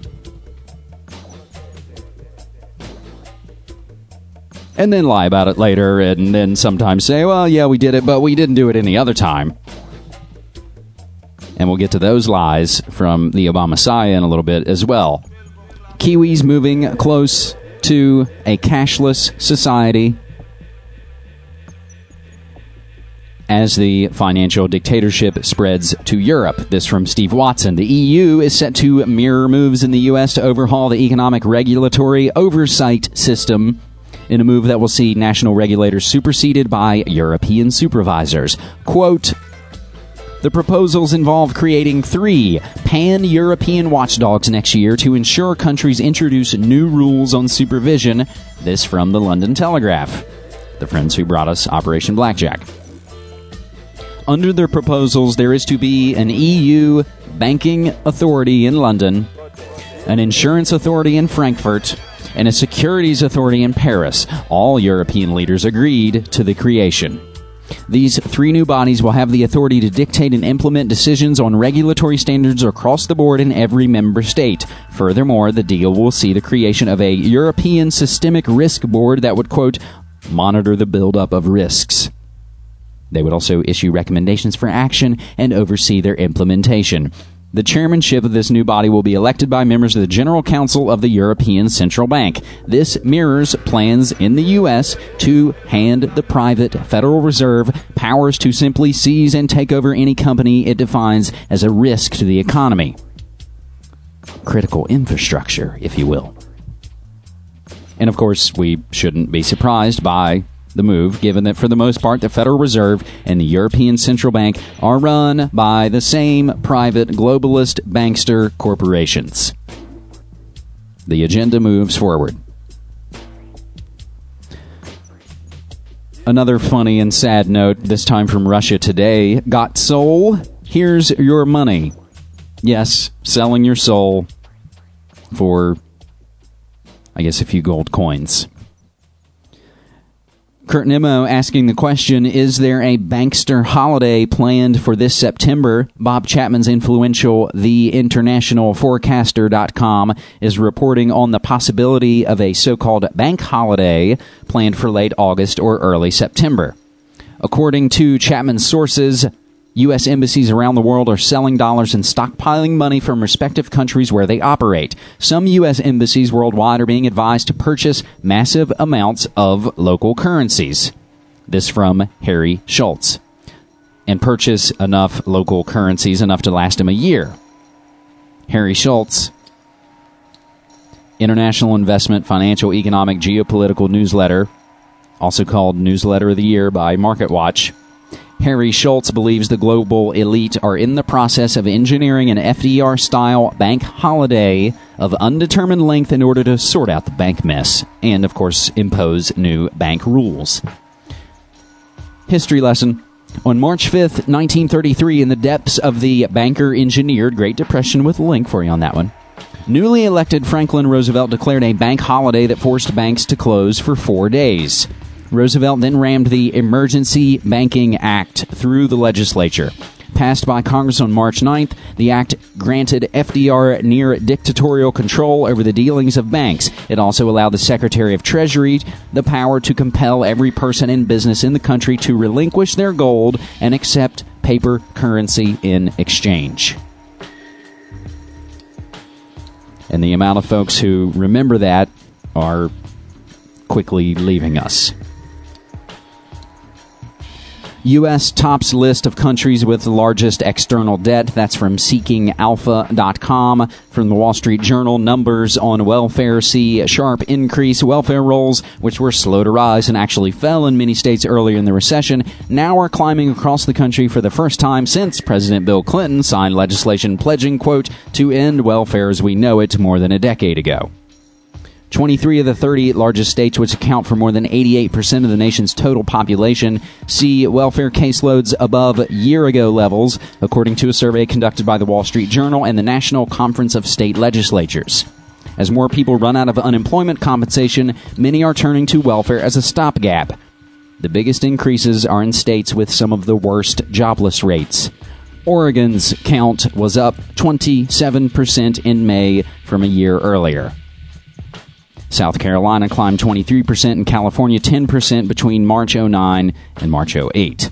And then lie about it later, and then sometimes say, well, yeah, we did it, but we didn't do it any other time. And we'll get to those lies from the Obama-Messiah in a little bit as well. Kiwis moving close to a cashless society as the financial dictatorship spreads to Europe. This from Steve Watson. The EU is set to mirror moves in the U.S. to overhaul the economic regulatory oversight system in a move that will see national regulators superseded by European supervisors. Quote, the proposals involve creating 3 pan-European watchdogs next year to ensure countries introduce new rules on supervision. This from the London Telegraph, the friends who brought us Operation Blackjack. Under their proposals, there is to be an EU banking authority in London, an insurance authority in Frankfurt, and a securities authority in Paris. All European leaders agreed to the creation. These 3 new bodies will have the authority to dictate and implement decisions on regulatory standards across the board in every member state. Furthermore, the deal will see the creation of a European Systemic Risk Board that would, quote, monitor the buildup of risks. They would also issue recommendations for action and oversee their implementation. The chairmanship of this new body will be elected by members of the General Council of the European Central Bank. This mirrors plans in the U.S. to hand the private Federal Reserve powers to simply seize and take over any company it defines as a risk to the economy. Critical infrastructure, if you will. And of course, we shouldn't be surprised by the move, given that for the most part the Federal Reserve and the European Central Bank are run by the same private globalist bankster corporations. The agenda moves forward. Another funny and sad note, this time from Russia Today. Got soul? Here's your money. Yes, selling your soul for, I guess, a few gold coins. Kurt Nimmo asking the question, is there a bankster holiday planned for this September? Bob Chapman's influential TheInternationalForecaster.com is reporting on the possibility of a so-called bank holiday planned for late August or early September. According to Chapman's sources, U.S. embassies around the world are selling dollars and stockpiling money from respective countries where they operate. Some U.S. embassies worldwide are being advised to purchase massive amounts of local currencies. This from Harry Schultz. And purchase enough local currencies enough to last him a year. Harry Schultz, International Investment, Financial, Economic, Geopolitical Newsletter, also called Newsletter of the Year by MarketWatch. Harry Schultz believes the global elite are in the process of engineering an FDR-style bank holiday of undetermined length in order to sort out the bank mess and, of course, impose new bank rules. History lesson. On March 5th, 1933, in the depths of the banker-engineered Great Depression, with a link for you on that one, newly elected Franklin Roosevelt declared a bank holiday that forced banks to close for 4 days. Roosevelt then rammed the Emergency Banking Act through the legislature. Passed by Congress on March 9th, the act granted FDR near dictatorial control over the dealings of banks. It also allowed the Secretary of Treasury the power to compel every person and business in the country to relinquish their gold and accept paper currency in exchange. And the amount of folks who remember that are quickly leaving us. U.S. tops list of countries with the largest external debt. That's from SeekingAlpha.com. From the Wall Street Journal, numbers on welfare see a sharp increase. Welfare rolls, which were slow to rise and actually fell in many states earlier in the recession, now are climbing across the country for the first time since President Bill Clinton signed legislation pledging, quote, to end welfare as we know it more than a decade ago. 23 of the 30 largest states, which account for more than 88% of the nation's total population, see welfare caseloads above year-ago levels, according to a survey conducted by the Wall Street Journal and the National Conference of State Legislatures. As more people run out of unemployment compensation, many are turning to welfare as a stopgap. The biggest increases are in states with some of the worst jobless rates. Oregon's count was up 27% in May from a year earlier. South Carolina climbed 23% and California 10% between March 09 and March 08.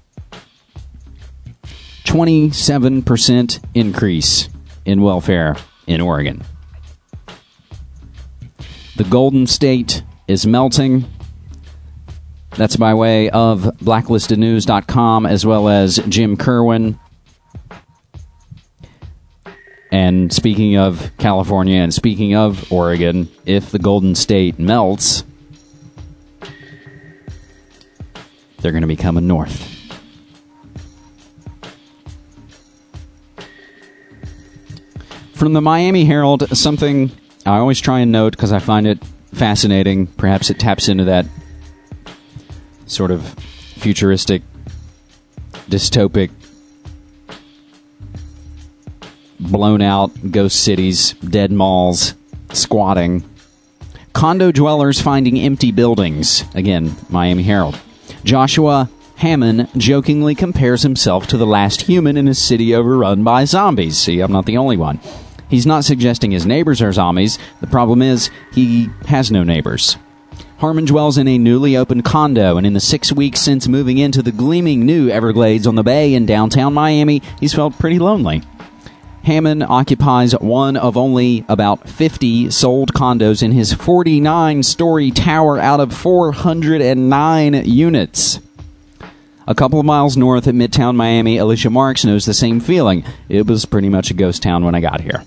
27% increase in welfare in Oregon. The Golden State is melting. That's by way of blacklistednews.com as well as Jim Kerwin. And speaking of California and speaking of Oregon, if the Golden State melts, they're going to be coming north. From the Miami Herald, something I always try and note because I find it fascinating. Perhaps it taps into that sort of futuristic, dystopic, blown out ghost cities, dead malls, squatting. Condo dwellers finding empty buildings. Again, Miami Herald. Joshua Hammond jokingly compares himself to the last human in a city overrun by zombies. See, I'm not the only one. He's not suggesting his neighbors are zombies. The problem is, he has no neighbors. Harmon dwells in a newly opened condo, and in the 6 weeks since moving into the gleaming new Everglades on the Bay in downtown Miami, he's felt pretty lonely. Hammond occupies one of only about 50 sold condos in his 49-story tower out of 409 units. A couple of miles north at Midtown Miami, Alicia Marks knows the same feeling. It was pretty much a ghost town when I got here.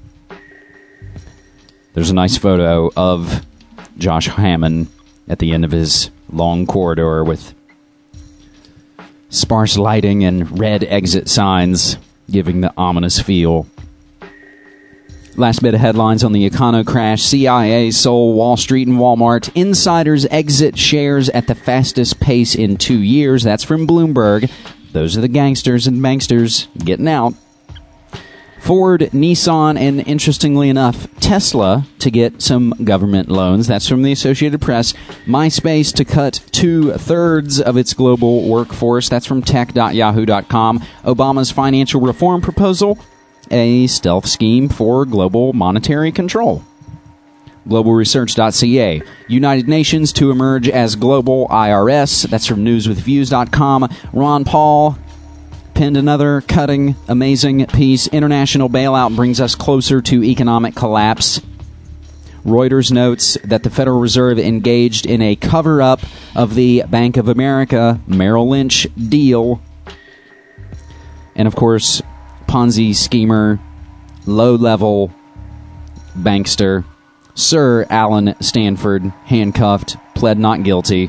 There's a nice photo of Josh Hammond at the end of his long corridor with sparse lighting and red exit signs, giving the ominous feel. Last bit of headlines on the Econo crash. CIA sold Wall Street and Walmart. Insiders exit shares at the fastest pace in 2 years. That's from Bloomberg. Those are the gangsters and banksters getting out. Ford, Nissan, and interestingly enough, Tesla to get some government loans. That's from the Associated Press. MySpace to cut 2/3 of its global workforce. That's from tech.yahoo.com. Obama's financial reform proposal, a stealth scheme for global monetary control. Globalresearch.ca. United Nations to emerge as global IRS. That's from newswithviews.com. Ron Paul penned another cutting, amazing piece. International bailout brings us closer to economic collapse. Reuters notes that the Federal Reserve engaged in a cover-up of the Bank of America Merrill Lynch deal. And, of course, Ponzi schemer, low-level bankster, Sir Alan Stanford, handcuffed, pled not guilty.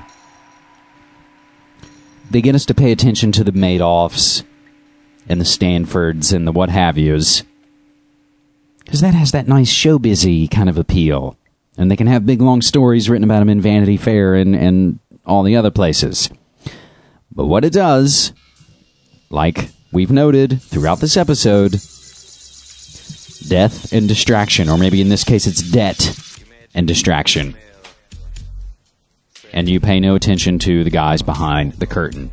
They get us to pay attention to the Madoffs and the Stanfords and the what-have-yous, because that has that nice showbizy kind of appeal. And they can have big, long stories written about them in Vanity Fair and all the other places. But what it does, like we've noted throughout this episode, death and distraction, or maybe in this case it's debt and distraction. And you pay no attention to the guys behind the curtain.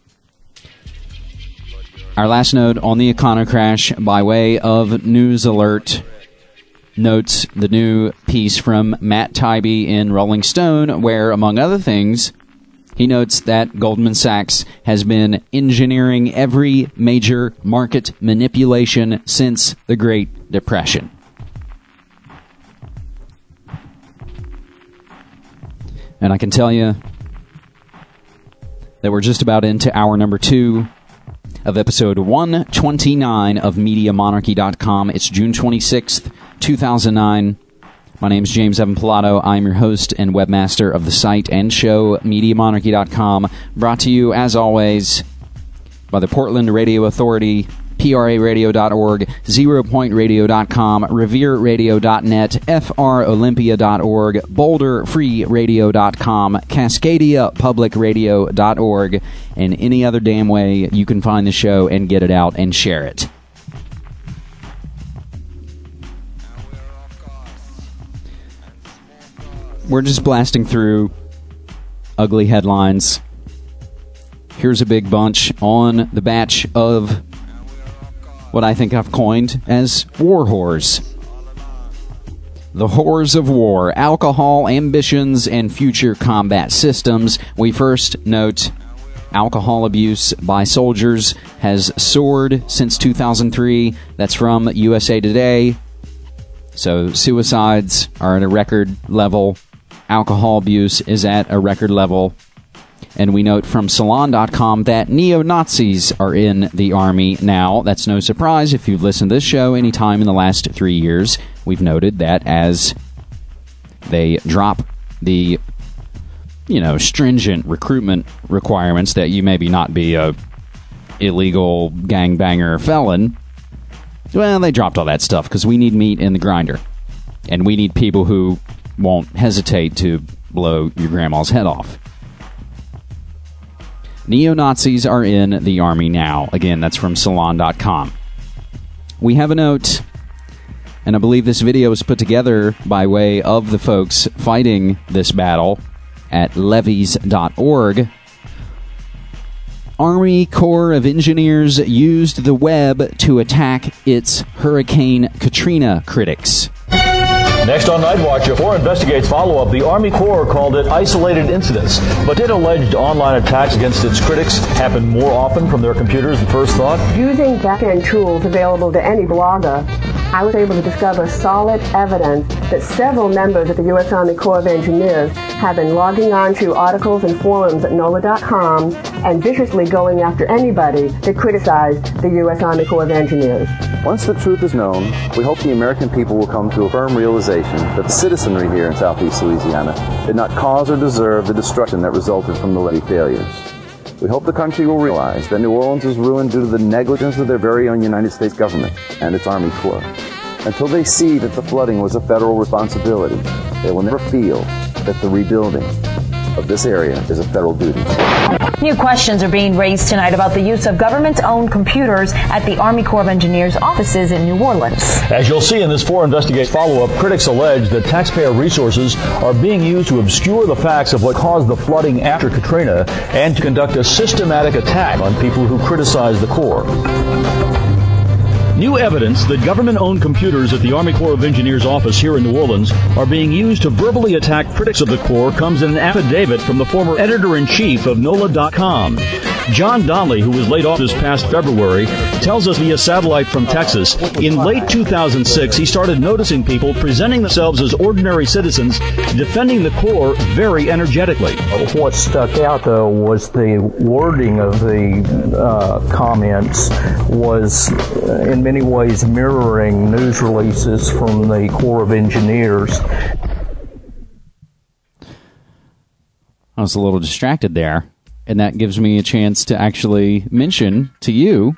Our last note on the Econo crash, by way of News Alert, notes the new piece from Matt Taibbi in Rolling Stone, where, among other things, he notes that Goldman Sachs has been engineering every major market manipulation since the Great Depression. And I can tell you that we're just about into hour number 2 of episode 129 of MediaMonarchy.com. It's June 26th, 2009. My name's James Evan Pilato. I'm your host and webmaster of the site and show, MediaMonarchy.com. Brought to you, as always, by the Portland Radio Authority, PRAradio.org, ZeroPointRadio.com, RevereRadio.net, FROlympia.org, BoulderFreeRadio.com, CascadiaPublicRadio.org, and any other damn way you can find the show and get it out and share it. we're just blasting through ugly headlines. Here's a big bunch on the batch of what I think I've coined as war whores. The whores of war, alcohol, ambitions, and future combat systems. We first note alcohol abuse by soldiers has soared since 2003. That's from USA Today. So suicides are at a record level. Alcohol abuse is at a record level. And we note from Salon.com that neo-Nazis are in the Army now. That's no surprise if you've listened to this show any time in the last 3 years. We've noted that as they drop the, stringent recruitment requirements that you maybe not be a illegal gangbanger felon. Well, they dropped all that stuff because we need meat in the grinder. And we need people who won't hesitate to blow your grandma's head off. Neo-Nazis are in the Army now. Again, that's from Salon.com. We have a note, and I believe this video was put together by way of the folks fighting this battle at levees.org. Army Corps of Engineers used the web to attack its Hurricane Katrina critics.
Next on Night Watch, 4 investigates follow-up. The Army Corps called it isolated incidents. But did alleged online attacks against its critics happen more often from their computers than first thought?
Using back-end tools available to any blogger, I was able to discover solid evidence that several members of the U.S. Army Corps of Engineers have been logging on to articles and forums at NOLA.com and viciously going after anybody that criticized the U.S. Army Corps of Engineers.
Once the truth is known, we hope the American people will come to a firm realization that the citizenry here in southeast Louisiana did not cause or deserve the destruction that resulted from the levee failures. We hope the country will realize that New Orleans was ruined due to the negligence of their very own United States government and its Army Corps. Until they see that the flooding was a federal responsibility, they will never feel that the rebuilding of this area is a federal duty.
New questions are being raised tonight about the use of government-owned computers at the Army Corps of Engineers offices in New Orleans.
As you'll see in this 4 investigates follow-up, critics allege that taxpayer resources are being used to obscure the facts of what caused the flooding after Katrina and to conduct a systematic attack on people who criticize the Corps. New evidence that government-owned computers at the Army Corps of Engineers office here in New Orleans are being used to verbally attack critics of the Corps comes in an affidavit from the former editor-in-chief of NOLA.com. John Donnelly, who was laid off this past February, tells us via satellite from Texas, in late 2006, he started noticing people presenting themselves as ordinary citizens, defending the Corps very energetically.
What stuck out, though, was the wording of the comments was in many ways mirroring news releases from the Corps of Engineers.
I was a little distracted there, and that gives me a chance to actually mention to you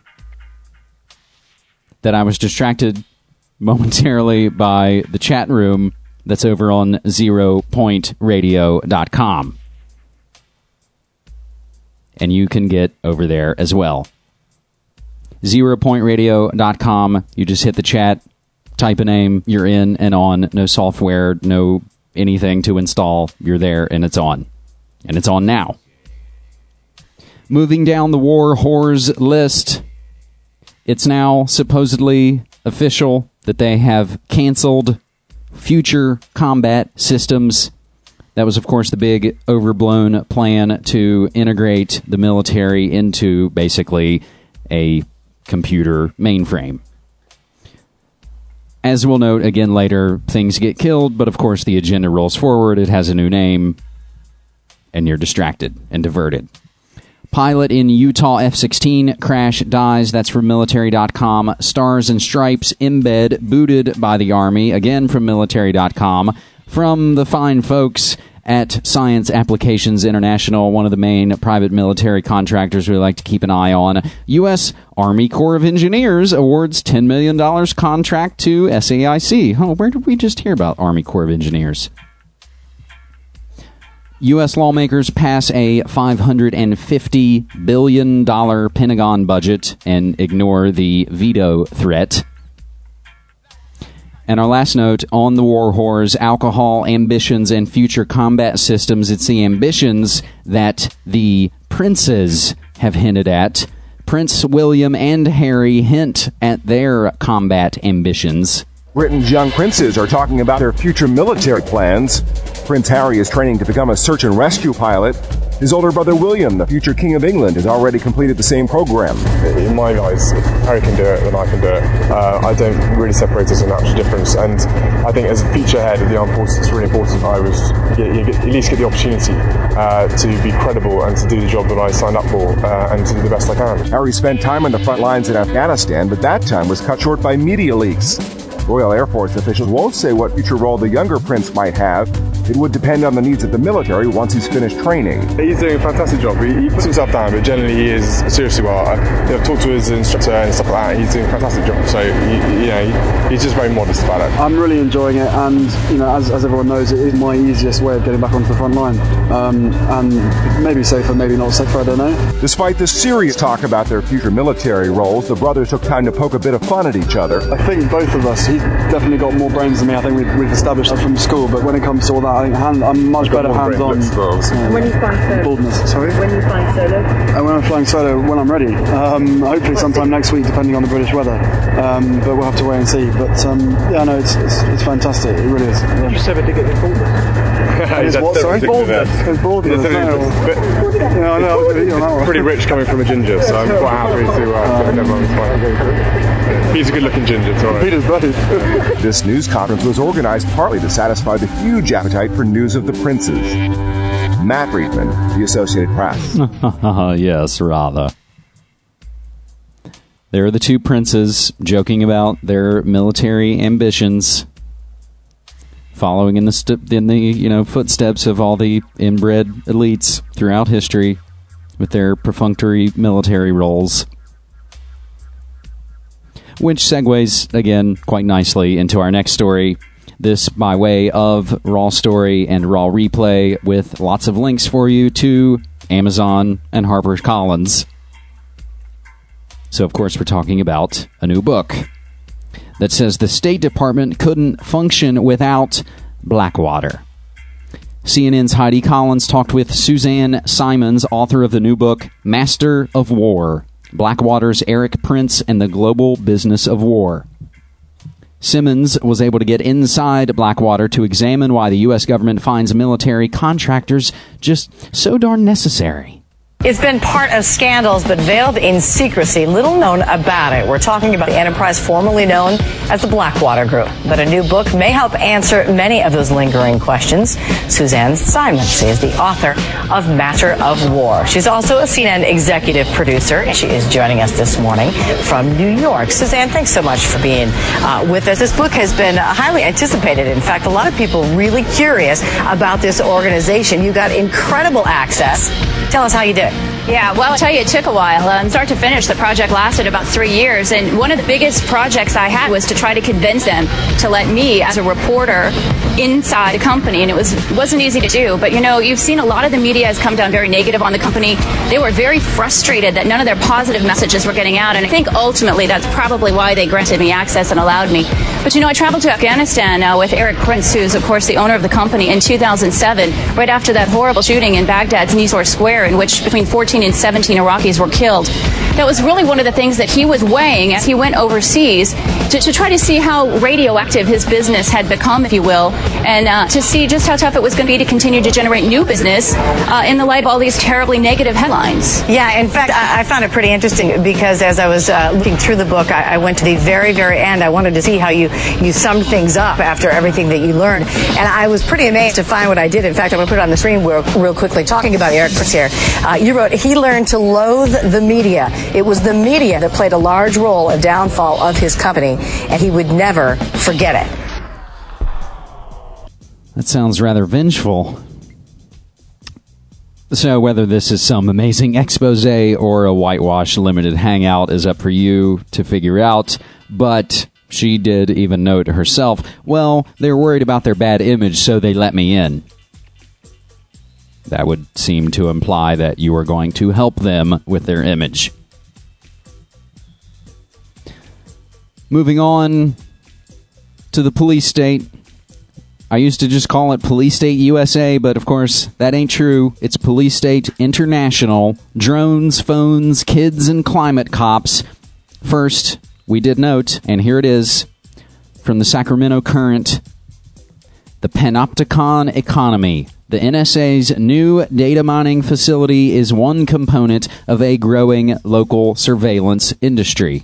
that I was distracted momentarily by the chat room that's over on zeropointradio.com. And you can get over there as well. zeropointradio.com. You just hit the chat, type a name, you're in and on. No software, no anything to install. You're there and it's on. And it's on now. Moving down the war whores list, it's now supposedly official that they have canceled future combat systems. That was, of course, the big overblown plan to integrate the military into basically a computer mainframe. As we'll note again later, things get killed, but of course the agenda rolls forward. It has a new name, and you're distracted and diverted. Pilot in Utah F-16 crash dies. That's from military.com. Stars and Stripes embed booted by the Army. Again from military.com. From the fine folks at Science Applications International, one of the main private military contractors we like to keep an eye on. U.S. Army Corps of Engineers awards $10 million contract to SAIC. Oh, where did we just hear about Army Corps of Engineers? U.S. lawmakers pass a $550 billion Pentagon budget and ignore the veto threat. And our last note on the war whores, alcohol, ambitions, and future combat systems. It's the ambitions that the princes have hinted at. Prince William and Harry hint at their combat ambitions.
Britain's young princes are talking about their future military plans. Prince Harry is training to become a search and rescue pilot. His older brother William, the future King of England, has already completed the same program.
In my eyes, if Harry can do it, then I can do it. I don't really separate as a natural difference. And I think as a future head of the armed forces, it's really important you at least get the opportunity to be credible and to do the job that I signed up for and to do the best I can.
Harry spent time on the front lines in Afghanistan, but that time was cut short by media leaks. Royal Air Force officials won't say what future role the younger prince might have. It would depend on the needs of the military once he's finished training.
He's doing a fantastic job. He puts himself down, but generally he is seriously well. I've talked to his instructor and stuff like that. He's doing a fantastic job. So he's just very modest about it.
I'm really enjoying it, and as everyone knows, it is my easiest way of getting back onto the front line. And maybe safer, maybe not safer. I don't know.
Despite the serious talk about their future military roles, the brothers took time to poke a bit of fun at each other.
I think both of us. He's definitely got more brains than me. I think we've established that from school. But when it comes to all that, I think I'm much better hands-on.
When you flying solo?
Boldness. Sorry?
When you flying solo?
When I'm flying solo, when I'm ready. Hopefully sometime next week, depending on the British weather. But we'll have to wait and see. But it's fantastic. It really is. Yeah.
You said to get the boldness.
What? Sorry? Boldness. Yeah, I know. I was on that one.
Pretty rich coming from a ginger, so I'm quite happy to get everyone's fine. He's a good-looking ginger, it's all right.
Peter's buddy.
This news conference was organized partly to satisfy the huge appetite for news of the princes. Matt Friedman, The Associated Press.
Yes, rather. There are the two princes joking about their military ambitions, following in the footsteps of all the inbred elites throughout history with their perfunctory military roles. Which segues, again, quite nicely into our next story. This by way of Raw Story and Raw Replay, with lots of links for you to Amazon and HarperCollins. So, of course, we're talking about a new book that says the State Department couldn't function without Blackwater. CNN's Heidi Collins talked with Suzanne Simons, author of the new book, Master of War, Blackwater's Erik Prince and the Global Business of War. Simmons was able to get inside Blackwater to examine why the U.S. government finds military contractors just so darn necessary.
It's been part of scandals, but veiled in secrecy. Little known about it. We're talking about the enterprise formerly known as the Blackwater Group. But a new book may help answer many of those lingering questions. Suzanne Simons is the author of Master of War. She's also a CNN executive producer. She is joining us this morning from New York. Suzanne, thanks so much for being with us. This book has been highly anticipated. In fact, a lot of people really curious about this organization. You got incredible access. Tell us how you did.
Yeah, well, I'll tell you, it took a while. Start to finish, the project lasted about 3 years. And one of the biggest projects I had was to try to convince them to let me, as a reporter, inside the company. And it wasn't easy to do. But, you've seen a lot of the media has come down very negative on the company. They were very frustrated that none of their positive messages were getting out. And I think ultimately that's probably why they granted me access and allowed me. But, I traveled to Afghanistan with Erik Prince, who's, of course, the owner of the company, in 2007, right after that horrible shooting in Baghdad's Nisour Square, in which between 14 and 17 Iraqis were killed. That was really one of the things that he was weighing as he went overseas to try to see how radioactive his business had become, if you will, and to see just how tough it was going to be to continue to generate new business in the light of all these terribly negative headlines.
Yeah, in fact, I found it pretty interesting because as I was looking through the book, I went to the very, very end. I wanted to see how you summed things up after everything that you learned. And I was pretty amazed to find what I did. In fact, I'm going to put it on the screen real quickly, talking about Erik Prince here. You wrote, he learned to loathe the media. It was the media that played a large role in downfall of his company, and he would never forget it.
That sounds rather vengeful. So whether this is some amazing expose or a whitewash limited hangout is up for you to figure out, but she did even note herself, well, they were worried about their bad image, so they let me in. That would seem to imply that you are going to help them with their image. Moving on, to the police state. I used to just call it Police State USA, but of course, that ain't true. It's Police State International. Drones, phones, kids, and climate cops. First, we did note, and here it is, from the Sacramento Current, the Panopticon economy. The NSA's new data mining facility is one component of a growing local surveillance industry.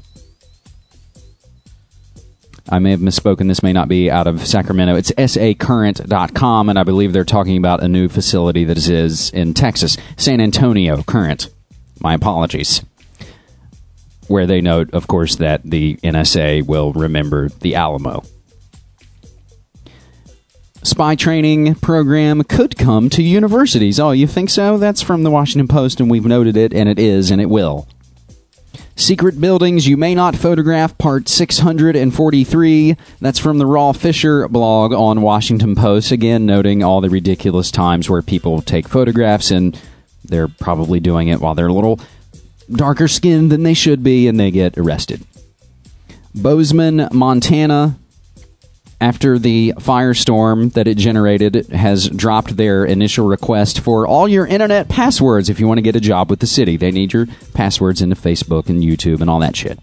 I may have misspoken. This may not be out of Sacramento. It's sacurrent.com, and I believe they're talking about a new facility that is in Texas. San Antonio Current. My apologies. Where they note, of course, that the NSA will remember the Alamo. Spy training program could come to universities. Oh, you think so? That's from the Washington Post, and we've noted it, and it is, and it will. Secret Buildings You May Not Photograph, Part 643. That's from the Raw Fisher blog on Washington Post. Again, noting all the ridiculous times where people take photographs, and they're probably doing it while they're a little darker skinned than they should be, and they get arrested. Bozeman, Montana, after the firestorm that it generated, has dropped their initial request for all your internet passwords if you want to get a job with the city. They need your passwords into Facebook and YouTube and all that shit.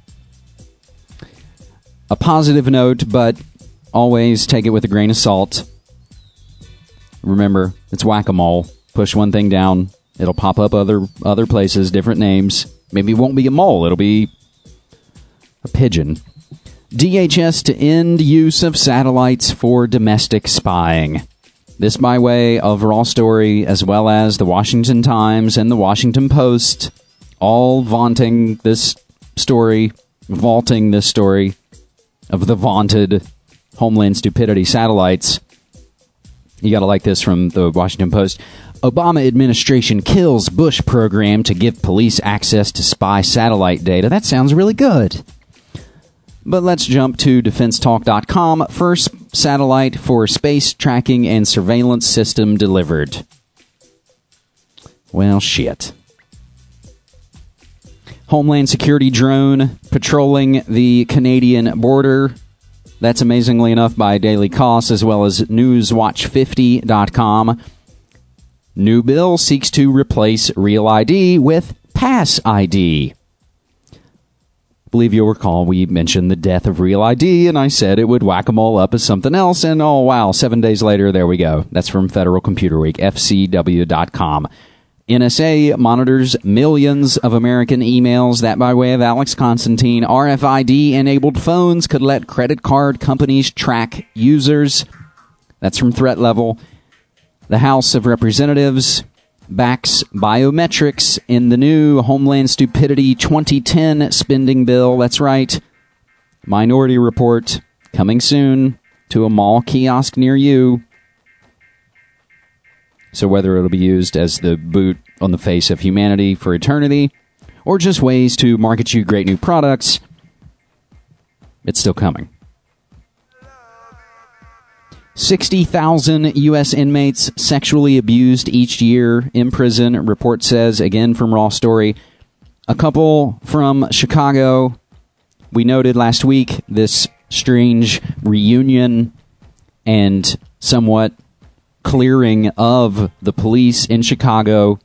A positive note, but always take it with a grain of salt. Remember, it's whack-a-mole. Push one thing down, it'll pop up other places, different names. Maybe it won't be a mole, it'll be a pigeon. DHS to end use of satellites for domestic spying. This by way of Raw Story, as well as the Washington Times and the Washington Post, all vaunting this story of the vaunted Homeland Stupidity satellites. You gotta like this from the Washington Post. Obama administration kills Bush program to give police access to spy satellite data. That sounds really good. But let's jump to DefenseTalk.com. First satellite for space tracking and surveillance system delivered. Well, shit. Homeland Security drone patrolling the Canadian border. That's amazingly enough by Daily Kos, as well as NewsWatch50.com. New bill seeks to replace Real ID with Pass ID. I believe you'll recall we mentioned the death of Real ID, and I said it would whack-a-mole up as something else, and oh wow, 7 days later, there we go. That's from Federal Computer Week, FCW.com. NSA monitors millions of American emails. That by way of Alex Constantine. RFID-enabled phones could let credit card companies track users. That's from Threat Level. The House of Representatives backs biometrics in the new Homeland Stupidity 2010 spending bill. That's right. Minority Report coming soon to a mall kiosk near you. So whether it'll be used as the boot on the face of humanity for eternity, or just ways to market you great new products, it's still coming. 60,000 U.S. inmates sexually abused each year in prison, report says, again from Raw Story. A couple from Chicago. We noted last week this strange reunion and somewhat clearing of the police in Chicago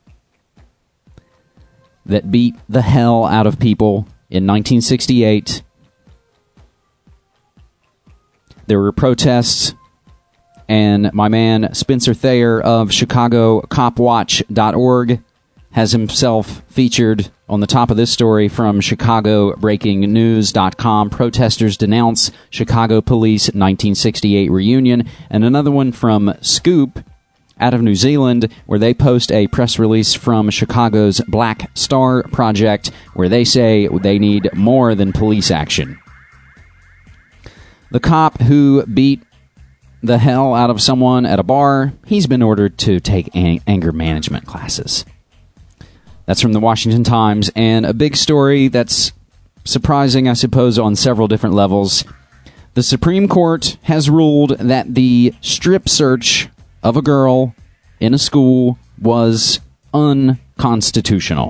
that beat the hell out of people in 1968. There were protests, and my man Spencer Thayer of ChicagoCopWatch.org has himself featured on the top of this story from ChicagoBreakingNews.com. Protesters denounce Chicago Police 1968 reunion. And another one from Scoop out of New Zealand, where they post a press release from Chicago's Black Star Project, where they say they need more than police action. The cop who beat the hell out of someone at a bar, he's been ordered to take anger management classes. That's from the Washington Times, and a big story that's surprising, I suppose, on several different levels. The Supreme Court has ruled that the strip search of a girl in a school was unconstitutional.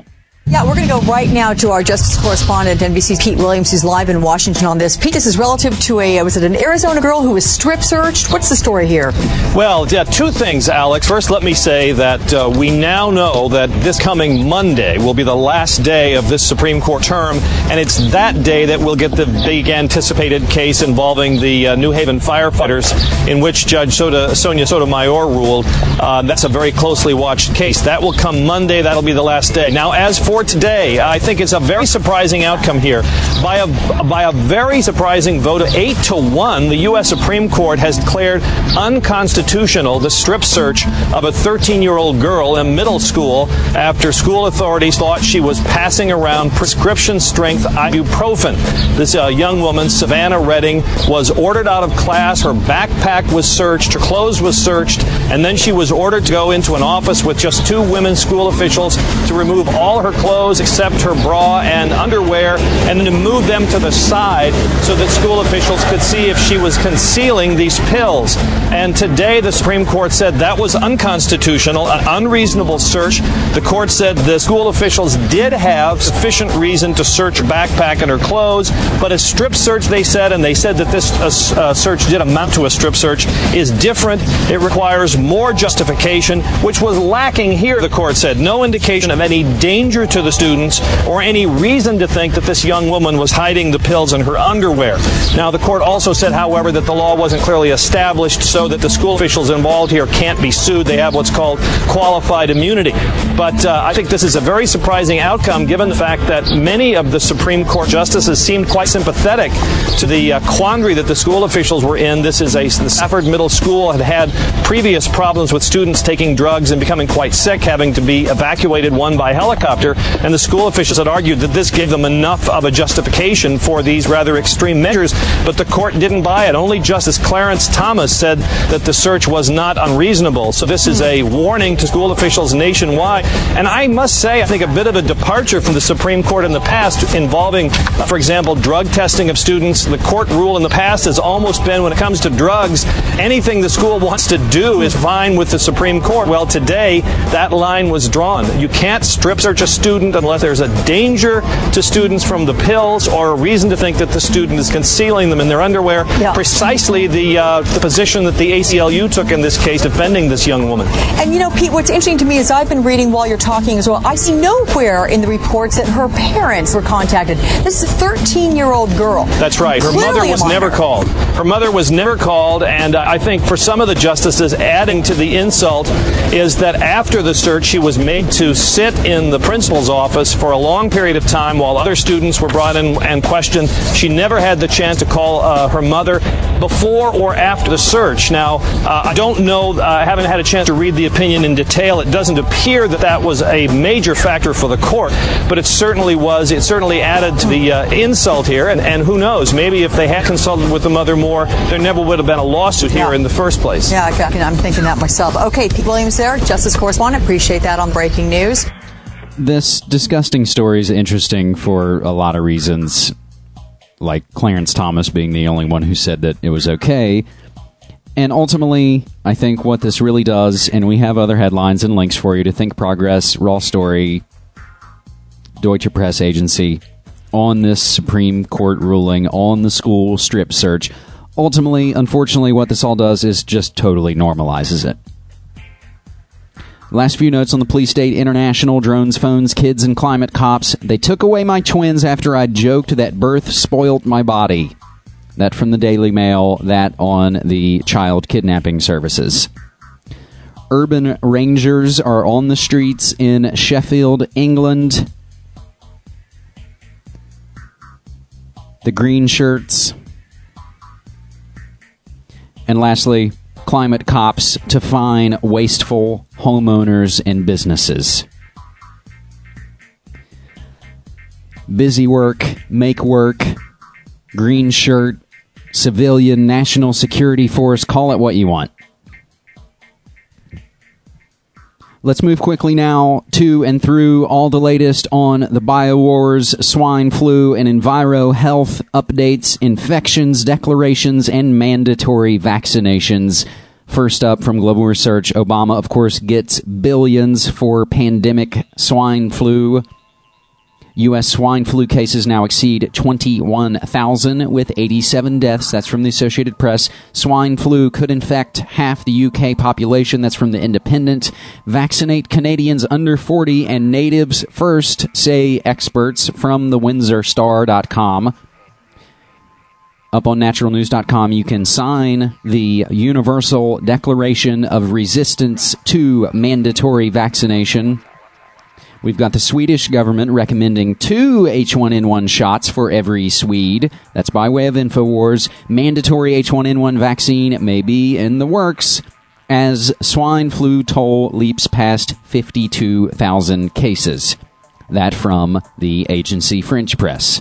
Yeah, we're going to go right now to our justice correspondent, NBC's Pete Williams, who's live in Washington on this. Pete, this is relative to was it an Arizona girl who was strip searched? What's the story here?
Well, yeah, two things, Alex. First, let me say that we now know that this coming Monday will be the last day of this Supreme Court term, and it's that day that we'll get the big anticipated case involving the New Haven firefighters, in which Judge Sonia Sotomayor ruled. That's a very closely watched case. That will come Monday. That'll be the last day. Now, as for today, I think it's a very surprising outcome here. By a very surprising vote of 8-1, the U.S. Supreme Court has declared unconstitutional the strip search of a 13-year-old girl in middle school after school authorities thought she was passing around prescription-strength ibuprofen. This young woman, Savannah Redding, was ordered out of class. Her backpack was searched. Her clothes was searched. And then she was ordered to go into an office with just two women school officials to remove all her clothes except her bra and underwear, and then to move them to the side so that school officials could see if she was concealing these pills. And today the Supreme Court said that was unconstitutional, an unreasonable search. The court said the school officials did have sufficient reason to search her backpack and her clothes, but a strip search, they said, and they said that this search did amount to a strip search, is different. It requires more justification, which was lacking here, the court said. No indication of any danger to the students or any reason to think that this young woman was hiding the pills in her underwear. Now, the court also said, however, that the law wasn't clearly established so that the school officials involved here can't be sued. They have what's called qualified immunity. But I think this is a very surprising outcome given the fact that many of the Supreme Court justices seemed quite sympathetic to the quandary that the school officials were in. The Stafford Middle School had previous problems with students taking drugs and becoming quite sick, having to be evacuated, one by helicopter, and the school officials had argued that this gave them enough of a justification for these rather extreme measures, but the court didn't buy it. Only Justice Clarence Thomas said that the search was not unreasonable. So this is a warning to school officials nationwide. And I must say, I think a bit of a departure from the Supreme Court in the past involving, for example, drug testing of students. The court rule in the past has almost been, when it comes to drugs, anything the school wants to do is fine with the Supreme Court. Well, today, that line was drawn. You can't strip search a student unless there's a danger to students from the pills or a reason to think that the student is concealing them in their underwear. Yeah. Precisely the position that the ACLU took in this case, defending this young woman.
And you know, Pete, what's interesting to me is I've been reading while you're talking as well. I see nowhere in the reports that her parents were contacted. This is a 13-year-old girl.
That's right. Her mother was never called. Her mother was never called, and I think for some of the justices, adding to the insult is that after the search, she was made to sit in the principal's office for a long period of time while other students were brought in and questioned. She never had the chance to call her mother before or after the search. Now, I don't know, I haven't had a chance to read the opinion in detail. It doesn't appear that that was a major factor for the court, but it certainly was. It certainly added to the insult here, and who knows, maybe if they had consulted with the mother more, there never would have been a lawsuit here in the first place.
Yeah, I'm thinking that myself. Okay, Pete Williams there, Justice Correspondent. Appreciate that on Breaking News.
This disgusting story is interesting for a lot of reasons, like Clarence Thomas being the only one who said that it was okay. And ultimately, I think what this really does, and we have other headlines and links for you to Think Progress, Raw Story, Deutsche Press Agency, on this Supreme Court ruling on the school strip search. Ultimately, unfortunately, what this all does is just totally normalizes it. Last few notes on the Police State International, drones, phones, kids, and climate cops. They took away my twins after I joked that birth spoilt my body. That from the Daily Mail, that on the child kidnapping services. Urban Rangers are on the streets in Sheffield, England. The green shirts. And lastly, climate cops to fine wasteful homeowners and businesses. Busy work, make work, green shirt, civilian, national security force, call it what you want. Let's move quickly now to and through all the latest on the biowars, swine flu, and enviro health updates, infections, declarations, and mandatory vaccinations. First up from Global Research, Obama, of course, gets billions for pandemic swine flu. U.S. swine flu cases now exceed 21,000 with 87 deaths. That's from the Associated Press. Swine flu could infect half the UK population. That's from the Independent. Vaccinate Canadians under 40 and natives first, say experts, from the WindsorStar.com. Up on naturalnews.com, you can sign the Universal Declaration of Resistance to Mandatory Vaccination. We've got the Swedish government recommending 2 H1N1 shots for every Swede. That's by way of InfoWars. Mandatory H1N1 vaccine may be in the works as swine flu toll leaps past 52,000 cases. That from the agency French Press.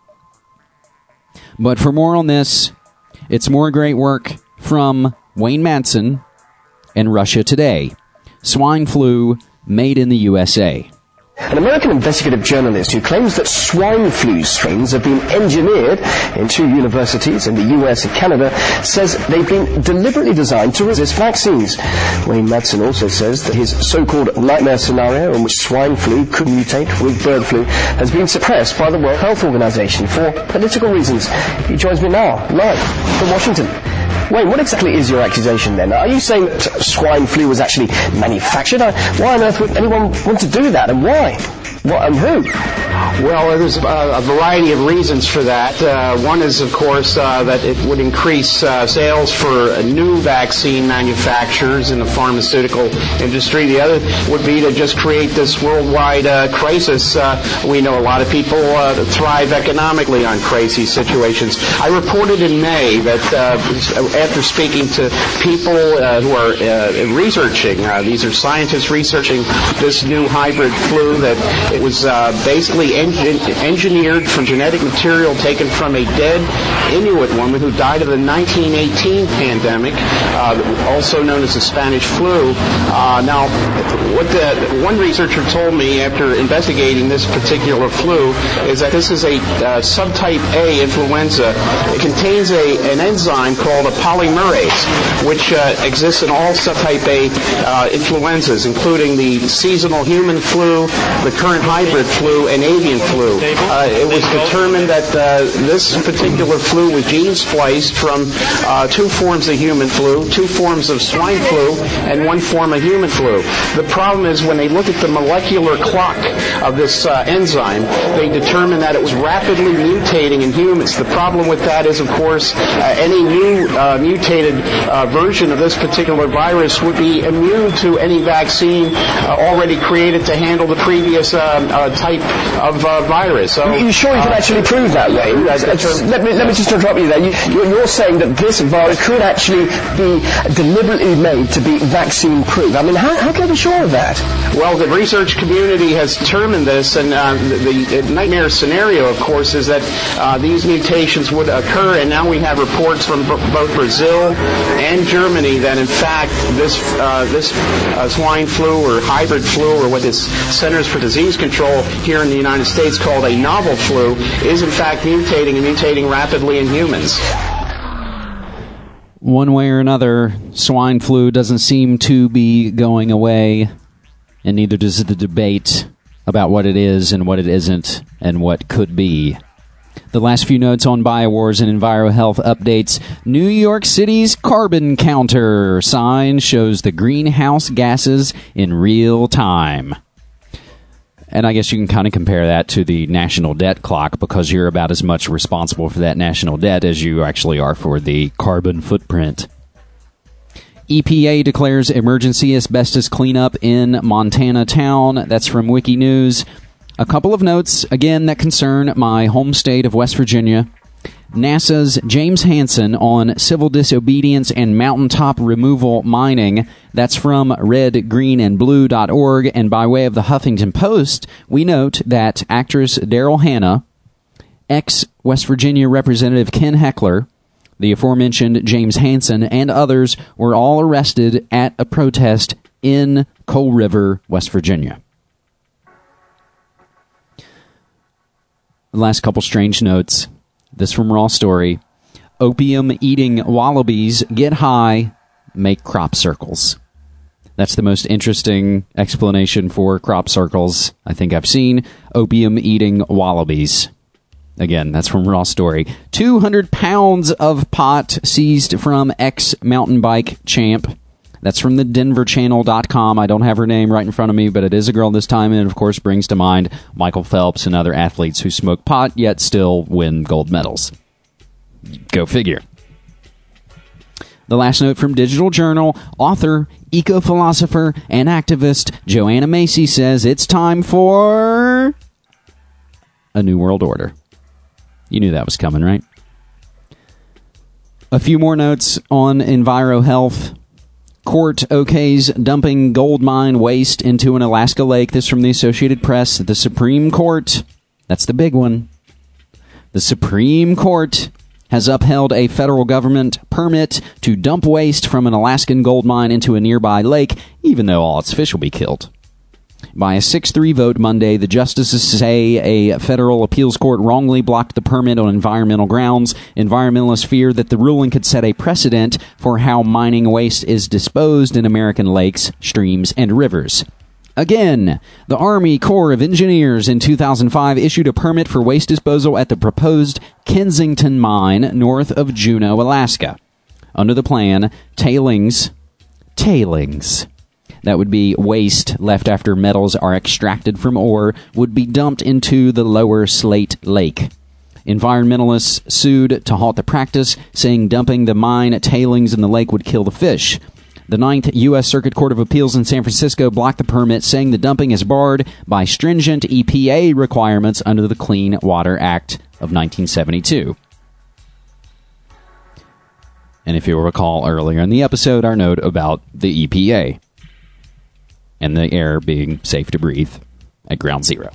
But for more on this, it's more great work from Wayne Madsen and Russia Today. Swine flu made in the USA.
An American investigative journalist who claims that swine flu strains have been engineered in 2 universities in the US and Canada says they've been deliberately designed to resist vaccines. Wayne Madsen also says that his so-called nightmare scenario in which swine flu could mutate with bird flu has been suppressed by the World Health Organization for political reasons. He joins me now, live from Washington. Wayne, what exactly is your accusation then? Are you saying that swine flu was actually manufactured? Why on earth would anyone want to do that, and why? What and who?
Well, there's a variety of reasons for that. One is, of course, that it would increase sales for new vaccine manufacturers in the pharmaceutical industry. The other would be to just create this worldwide crisis. We know a lot of people thrive economically on crazy situations. I reported in May that after speaking to people who are researching, these are scientists researching this new hybrid flu, that it was basically engineered from genetic material taken from a dead Inuit woman who died of the 1918 pandemic, also known as the Spanish flu. Now, what one researcher told me after investigating this particular flu is that this is a subtype A influenza. It contains an enzyme called a polymerase, which exists in all subtype A influenzas, including the seasonal human flu, the current hybrid flu, and avian flu. It was determined that this particular flu was gene spliced from 2 forms of human flu, 2 forms of swine flu, and 1 form of human flu. The problem is when they look at the molecular clock of this enzyme, they determined that it was rapidly mutating in humans. The problem with that is, of course, any new mutated version of this particular virus would be immune to any vaccine already created to handle the previous type of virus. So,
are you sure you can actually prove that, Wayne? Let me just interrupt you there. You're saying that this virus could actually be deliberately made to be vaccine-proof. I mean, how can I be sure of that?
Well, the research community has determined this, and the nightmare scenario, of course, is that these mutations would occur, and now we have reports from both Brazil and Germany that, in fact, this swine flu or hybrid flu, or what is Centers for Disease Control here in the United States called a novel flu, is in fact mutating rapidly in humans.
One way or another, swine flu doesn't seem to be going away, and neither does the debate about what it is and what it isn't and what could be. The last few notes on BioWars and EnviroHealth updates. New York City's carbon counter sign shows the greenhouse gases in real time. And I guess you can kind of compare that to the national debt clock, because you're about as much responsible for that national debt as you actually are for the carbon footprint. EPA declares emergency asbestos cleanup in Montana town. That's from Wikinews. A couple of notes, again, that concern my home state of West Virginia. NASA's James Hansen on civil disobedience and mountaintop removal mining. That's from redgreenandblue.org. And by way of the Huffington Post, we note that actress Daryl Hannah, ex-West Virginia Representative Ken Heckler, the aforementioned James Hansen, and others were all arrested at a protest in Coal River, West Virginia. The last couple strange notes. This from Raw Story. Opium-eating wallabies get high, make crop circles. That's the most interesting explanation for crop circles I think I've seen. Opium-eating wallabies. Again, that's from Raw Story. 200 pounds of pot seized from ex-mountain bike champ. That's from the denverchannel.com. I don't have her name right in front of me, but it is a girl this time, and it, of course, brings to mind Michael Phelps and other athletes who smoke pot, yet still win gold medals. Go figure. The last note from Digital Journal, author, eco-philosopher, and activist Joanna Macy says it's time for a new world order. You knew that was coming, right? A few more notes on EnviroHealth. Court okays dumping gold mine waste into an Alaska lake. This from the Associated Press. The Supreme Court, that's the big one. The Supreme Court has upheld a federal government permit to dump waste from an Alaskan gold mine into a nearby lake, even though all its fish will be killed. By a 6-3 vote Monday, the justices say a federal appeals court wrongly blocked the permit on environmental grounds. Environmentalists fear that the ruling could set a precedent for how mining waste is disposed in American lakes, streams, and rivers. Again, the Army Corps of Engineers in 2005 issued a permit for waste disposal at the proposed Kensington mine north of Juneau, Alaska. Under the plan, tailings, that would be waste left after metals are extracted from ore, would be dumped into the lower Slate Lake. Environmentalists sued to halt the practice, saying dumping the mine tailings in the lake would kill the fish. The 9th U.S. Circuit Court of Appeals in San Francisco blocked the permit, saying the dumping is barred by stringent EPA requirements under the Clean Water Act of 1972. And if you'll recall earlier in the episode, our note about the EPA and the air being safe to breathe at ground zero.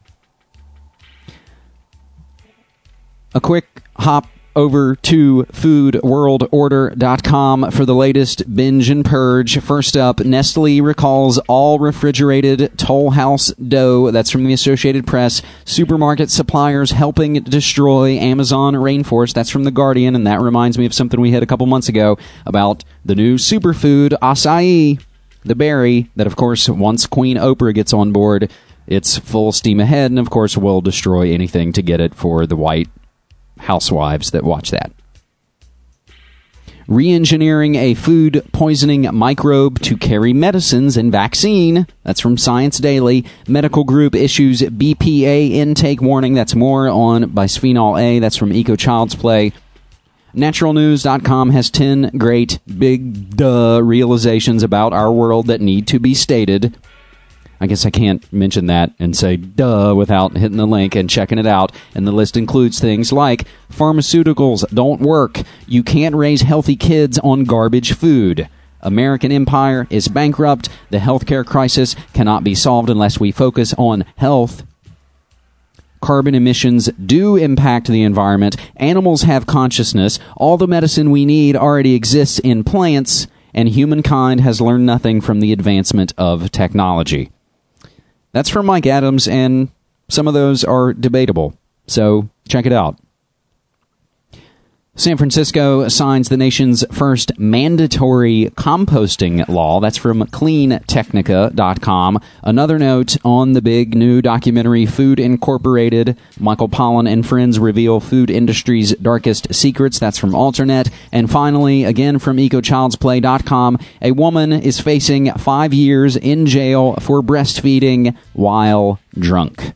A quick hop over to foodworldorder.com for the latest binge and purge. First up, Nestle recalls all refrigerated Toll House dough. That's from the Associated Press. Supermarket suppliers helping destroy Amazon rainforest. That's from The Guardian, and that reminds me of something we had a couple months ago about the new superfood, acai, the berry, that, of course, once Queen Oprah gets on board, it's full steam ahead, and, of course, will destroy anything to get it for the white housewives that watch that. Re-engineering a food poisoning microbe to carry medicines and vaccine. That's from Science Daily. Medical group issues BPA intake warning. That's more on bisphenol A. That's from Eco Child's Play. Naturalnews.com has 10 great big realizations about our world that need to be stated. I guess I can't mention that and say duh without hitting the link and checking it out. And the list includes things like pharmaceuticals don't work. You can't raise healthy kids on garbage food. American empire is bankrupt. The healthcare crisis cannot be solved unless we focus on health. Carbon emissions do impact the environment. Animals have consciousness. All the medicine we need already exists in plants, and humankind has learned nothing from the advancement of technology. That's from Mike Adams, and some of those are debatable, so check it out. San Francisco signs the nation's first mandatory composting law. That's from cleantechnica.com. Another note on the big new documentary Food Incorporated. Michael Pollan and friends reveal food industry's darkest secrets. That's from Alternet. And finally, again from EcoChildsPlay.com, a woman is facing 5 years in jail for breastfeeding while drunk.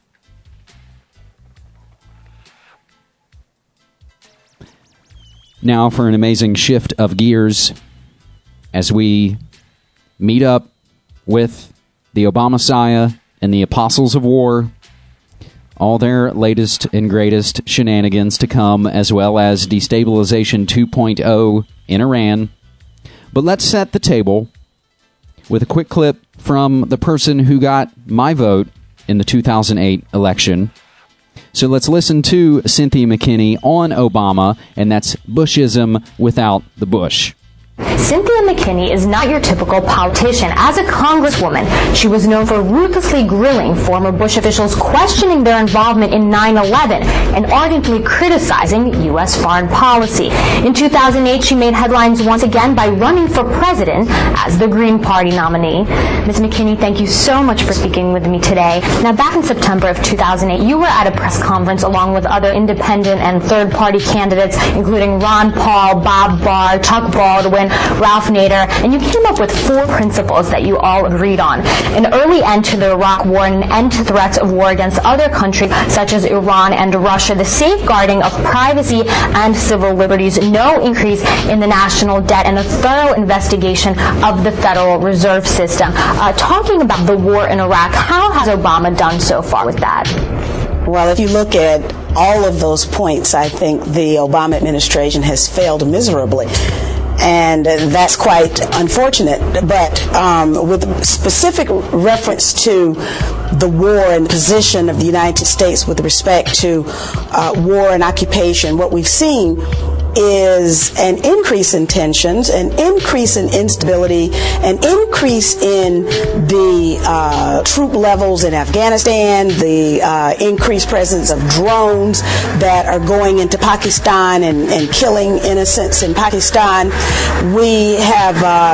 Now for an amazing shift of gears as we meet up with the Obama-Messiah and the Apostles of War, all their latest and greatest shenanigans to come, as well as destabilization 2.0 in Iran. But let's set the table with a quick clip from the person who got my vote in the 2008 election. So let's listen to Cynthia McKinney on Obama, and that's Bushism without the Bush.
Cynthia McKinney is not your typical politician. As a congresswoman, she was known for ruthlessly grilling former Bush officials, questioning their involvement in 9/11, and ardently criticizing U.S. foreign policy. In 2008, she made headlines once again by running for president as the Green Party nominee. Ms. McKinney, thank you so much for speaking with me today. Now, back in September of 2008, you were at a press conference along with other independent and third-party candidates, including Ron Paul, Bob Barr, Chuck Baldwin, Ralph Nader, and you came up with 4 principles that you all agreed on: an early end to the Iraq War, and an end to threats of war against other countries such as Iran and Russia, the safeguarding of privacy and civil liberties, no increase in the national debt, and a thorough investigation of the Federal Reserve System. Talking about the war in Iraq, how has Obama done so far with that?
Well, if you look at all of those points, I think the Obama administration has failed miserably. And that's quite unfortunate. But with specific reference to the war and the position of the United States with respect to war and occupation, what we've seen is an increase in tensions, an increase in instability, an increase in the troop levels in Afghanistan, the increased presence of drones that are going into Pakistan and killing innocents in Pakistan. We have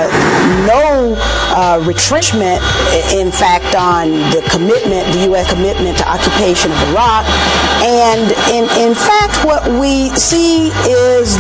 no retrenchment, in fact, on the U.S. commitment to occupation of Iraq. And in fact, what we see is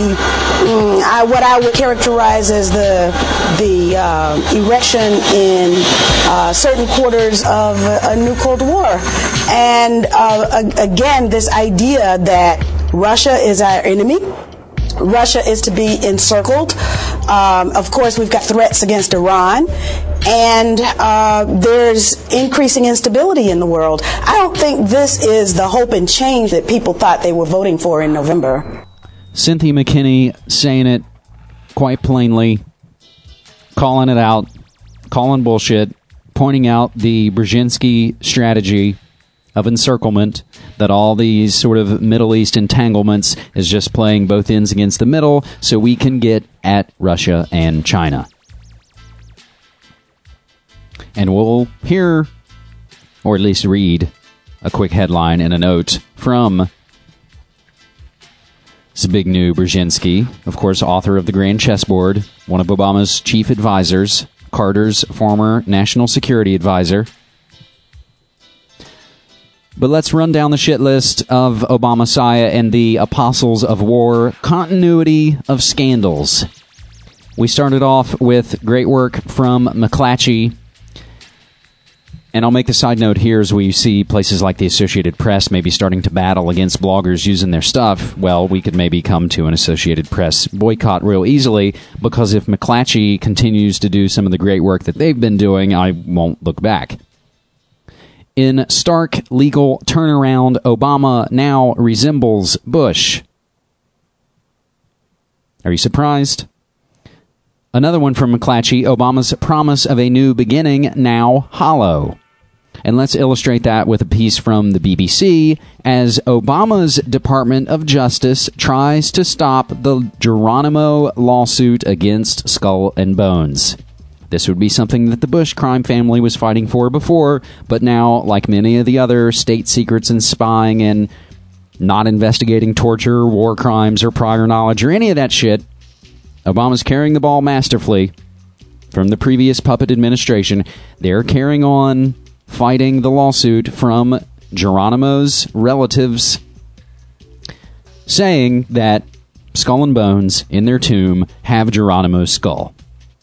what I would characterize as the erection in certain quarters of a new Cold War. And again, this idea that Russia is our enemy, Russia is to be encircled. Of course, we've got threats against Iran, and there's increasing instability in the world. I don't think this is the hope and change that people thought they were voting for in November.
Cynthia McKinney saying it quite plainly, calling it out, calling bullshit, pointing out the Brzezinski strategy of encirclement, that all these sort of Middle East entanglements is just playing both ends against the middle so we can get at Russia and China. And we'll hear, or at least read, a quick headline and a note from Zbigniew Brzezinski, of course, author of The Grand Chessboard, one of Obama's chief advisors, Carter's former national security advisor. But let's run down the shit list of Obama-Messiah and the apostles of war. Continuity of scandals. We started off with great work from McClatchy. And I'll make the side note here, as we see places like the Associated Press maybe starting to battle against bloggers using their stuff. Well, we could maybe come to an Associated Press boycott real easily, because if McClatchy continues to do some of the great work that they've been doing, I won't look back. In stark legal turnaround, Obama now resembles Bush. Are you surprised? Another one from McClatchy, Obama's promise of a new beginning now hollow. And let's illustrate that with a piece from the BBC as Obama's Department of Justice tries to stop the Geronimo lawsuit against Skull and Bones. This would be something that the Bush crime family was fighting for before, but now, like many of the other state secrets and spying and not investigating torture, war crimes, or prior knowledge, or any of that shit, Obama's carrying the ball masterfully from the previous puppet administration. They're carrying on fighting the lawsuit from Geronimo's relatives, saying that Skull and Bones in their tomb have Geronimo's skull.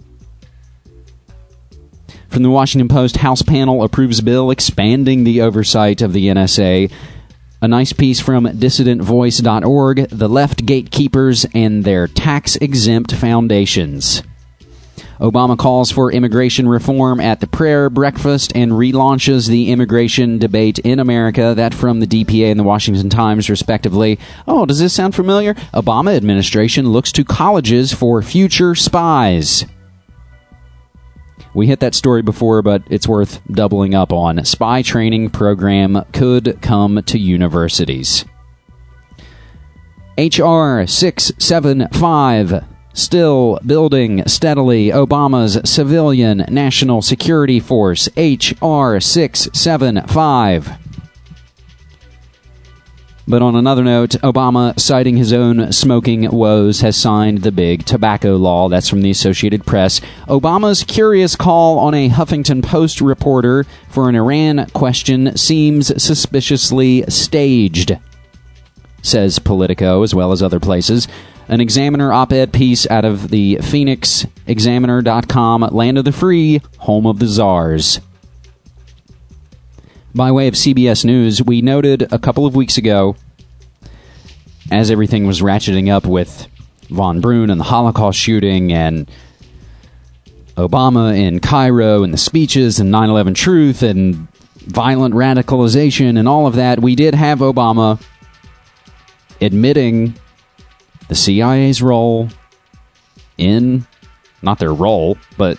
From the Washington Post, House panel approves bill expanding the oversight of the NSA. A nice piece from dissidentvoice.org, the left gatekeepers and their tax-exempt foundations. Obama calls for immigration reform at the prayer breakfast and relaunches the immigration debate in America. That from the DPA and the Washington Times, respectively. Oh, does this sound familiar? Obama administration looks to colleges for future spies. We hit that story before, but it's worth doubling up on. Spy training program could come to universities. H.R. 675 Still building steadily Obama's Civilian National Security Force, H.R. 675. But on another note, Obama, citing his own smoking woes, has signed the big tobacco law. That's from the Associated Press. Obama's curious call on a Huffington Post reporter for an Iran question seems suspiciously staged, says Politico, as well as other places. An Examiner op-ed piece out of the Phoenix Examiner.com, land of the free, home of the czars. By way of CBS News, we noted a couple of weeks ago, as everything was ratcheting up with Von Braun and the Holocaust shooting and Obama in Cairo and the speeches and 9/11 Truth and violent radicalization and all of that, we did have Obama admitting the CIA's role in, not their role, but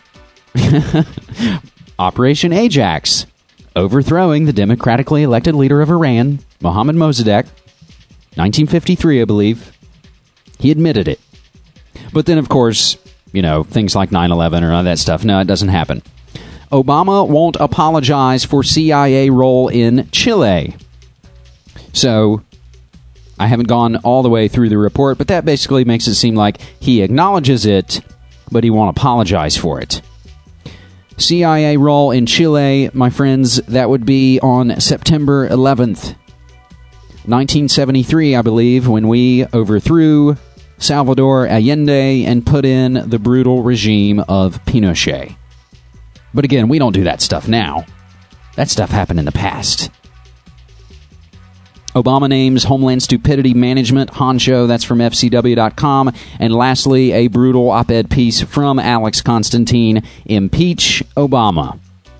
Operation Ajax, overthrowing the democratically elected leader of Iran, Mohammad Mossadegh, 1953, I believe. He admitted it. But then, of course, things like 9/11 or all that stuff, no, it doesn't happen. Obama won't apologize for CIA role in Chile. So, I haven't gone all the way through the report, but that basically makes it seem like he acknowledges it, but he won't apologize for it. CIA role in Chile, my friends, that would be on September 11th, 1973, I believe, when we overthrew Salvador Allende and put in the brutal regime of Pinochet. But again, we don't do that stuff now. That stuff happened in the past. Obama names Homeland Stupidity Management honcho, that's from FCW.com. And lastly, a brutal op-ed piece from Alex Constantine, Impeach Obama.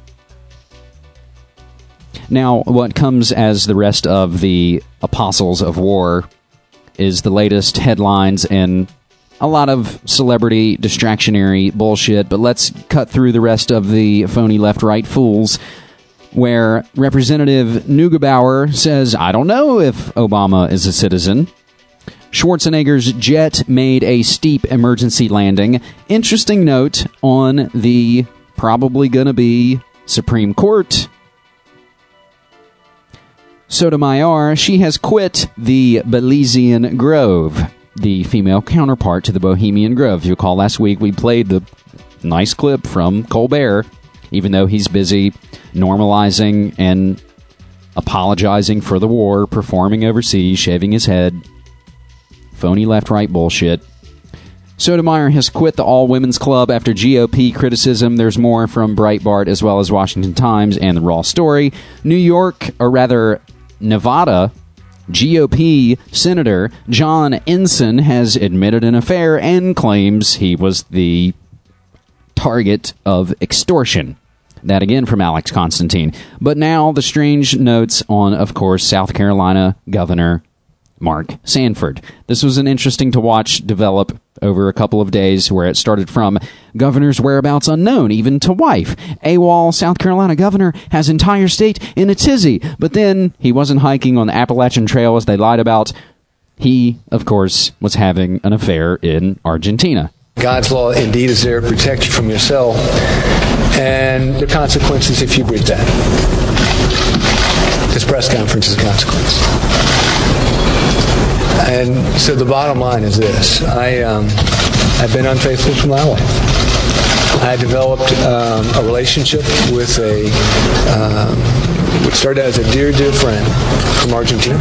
Now, what comes as the rest of the Apostles of War is the latest headlines and a lot of celebrity distractionary bullshit, but let's cut through the rest of the phony left-right fools, where Representative Neugebauer says, I don't know if Obama is a citizen. Schwarzenegger's jet made a steep emergency landing. Interesting note on the probably gonna be Supreme Court. Sotomayor, she has quit the Belizean Grove, the female counterpart to the Bohemian Grove. If you recall, last week we played the nice clip from Colbert, even though he's busy normalizing and apologizing for the war, performing overseas, shaving his head. Phony left-right bullshit. Sotomayor has quit the all-women's club after GOP criticism. There's more from Breitbart as well as Washington Times and the Raw Story. New York, or rather Nevada, GOP Senator John Ensign has admitted an affair and claims he was the target of extortion. That again from Alex Constantine. But now the strange notes on, of course, South Carolina Governor Mark Sanford. This was an interesting to watch develop over a couple of days, where it started from governor's whereabouts unknown, even to wife. AWOL South Carolina governor has entire state in a tizzy. But then he wasn't hiking on the Appalachian Trail as they lied about. He, of course, was having an affair in Argentina.
God's law indeed is there to protect you from yourself and the consequences if you breach that. This press conference is a consequence. And so the bottom line is this. I've been unfaithful to my wife. I developed a relationship with what started as a dear, dear friend from Argentina.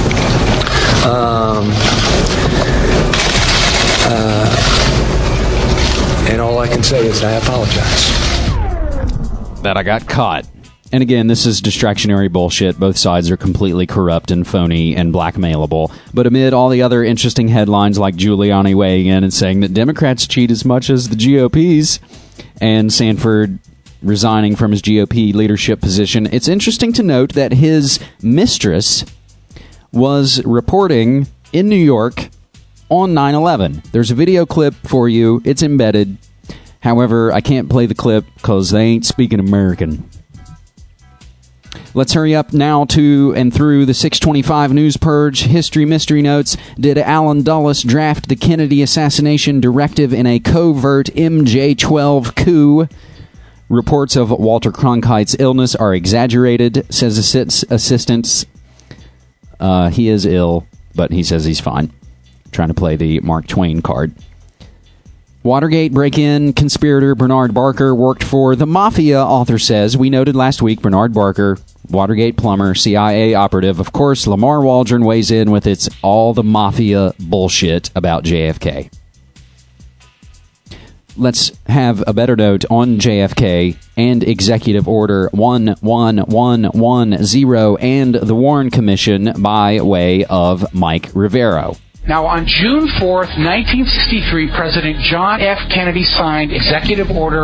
And all I can say is that I apologize.
That I got caught. And again, this is distractionary bullshit. Both sides are completely corrupt and phony and blackmailable. But amid all the other interesting headlines like Giuliani weighing in and saying that Democrats cheat as much as the GOP's and Sanford resigning from his GOP leadership position, it's interesting to note that his mistress was reporting in New York on 9/11. There's a video clip for you. It's embedded. However, I can't play the clip because they ain't speaking American. Let's hurry up now to and through the 625 News Purge. History Mystery Notes. Did Allen Dulles draft the Kennedy assassination directive in a covert MJ-12 coup? Reports of Walter Cronkite's illness are exaggerated, says assistants. He is ill, but he says he's fine. Trying to play the Mark Twain card. Watergate break-in conspirator Bernard Barker worked for the Mafia, author says. We noted last week Bernard Barker, Watergate plumber, CIA operative. Of course, Lamar Waldron weighs in with its all the Mafia bullshit about JFK. Let's have a better note on JFK and Executive Order 11110 and the Warren Commission by way of Mike Rivero.
Now, on June 4th, 1963, President John F. Kennedy signed Executive Order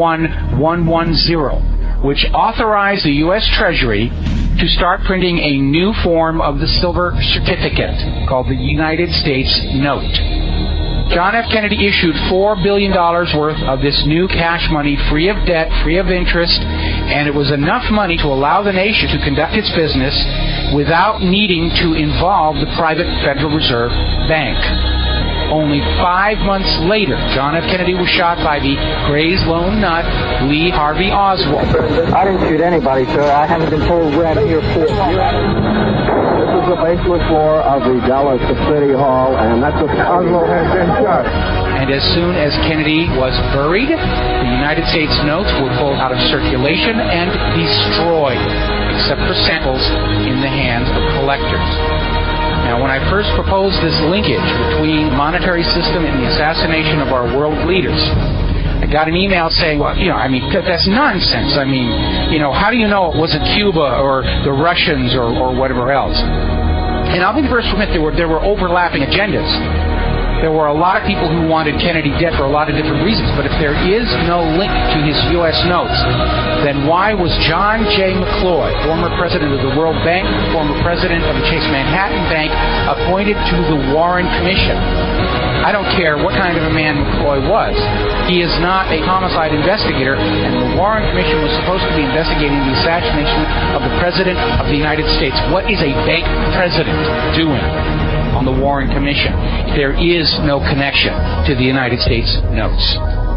11110, which authorized the U.S. Treasury to start printing a new form of the silver certificate called the United States Note. John F. Kennedy issued $4 billion worth of this new cash money, free of debt, free of interest, and it was enough money to allow the nation to conduct its business without needing to involve the private Federal Reserve Bank. Only 5 months later, John F. Kennedy was shot by the crazed lone nut, Lee Harvey Oswald.
I didn't shoot anybody, sir. I haven't been told we're having here for. This is the basement floor of the Dallas City Hall, and that's what Oswald has been shot.
And as soon as Kennedy was buried, the United States notes were pulled out of circulation and destroyed, except for samples in the hands of collectors. Now, when I first proposed this linkage between the monetary system and the assassination of our world leaders, I got an email saying, well, that's nonsense. How do you know it wasn't Cuba or the Russians or whatever else? And I'll be the first to admit there were overlapping agendas. There were a lot of people who wanted Kennedy dead for a lot of different reasons, but if there is no link to his U.S. notes, then why was John J. McCloy, former president of the World Bank, former president of the Chase Manhattan Bank, appointed to the Warren Commission? I don't care what kind of a man McCloy was. He is not a homicide investigator, and the Warren Commission was supposed to be investigating the assassination of the President of the United States. What is a bank president doing on the Warren Commission? There is no connection to the United States notes.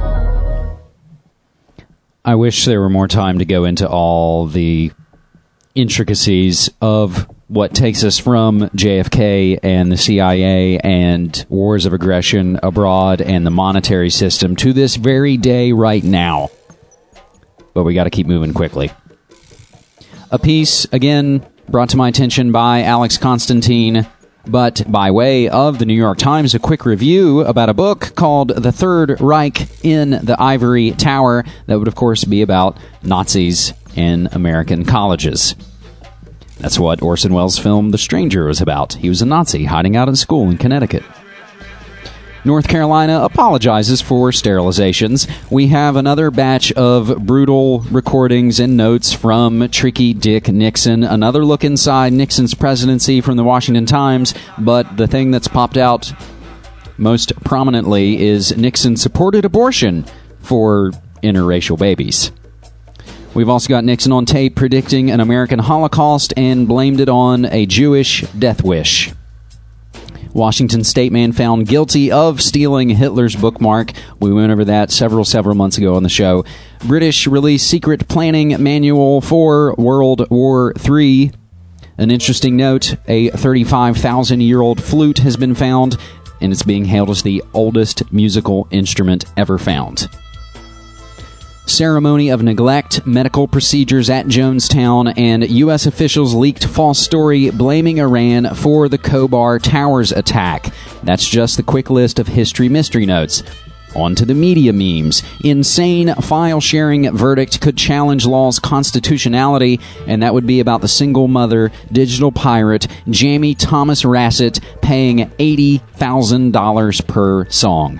I wish there were more time to go into all the intricacies of what takes us from JFK and the CIA and wars of aggression abroad and the monetary system to this very day right now. But we got to keep moving quickly. A piece, again, brought to my attention by Alex Constantine, but by way of the New York Times, a quick review about a book called The Third Reich in the Ivory Tower that would, of course, be about Nazis in American colleges. That's what Orson Welles' film The Stranger was about. He was a Nazi hiding out in school in Connecticut. North Carolina apologizes for sterilizations. We have another batch of brutal recordings and notes from Tricky Dick Nixon. Another look inside Nixon's presidency from the Washington Times. But the thing that's popped out most prominently is Nixon supported abortion for interracial babies. We've also got Nixon on tape predicting an American Holocaust and blamed it on a Jewish death wish. Washington State man found guilty of stealing Hitler's bookmark. We went over that several months ago on the show. British released secret planning manual for World War III. An interesting note, a 35,000-year-old flute has been found, and it's being hailed as the oldest musical instrument ever found. Ceremony of neglect, medical procedures at Jonestown, and U.S. officials leaked false story blaming Iran for the Khobar Towers attack. That's just the quick list of history mystery notes. On to the media memes. Insane file-sharing verdict could challenge law's constitutionality, and that would be about the single mother digital pirate Jamie Thomas Rassett paying $80,000 per song.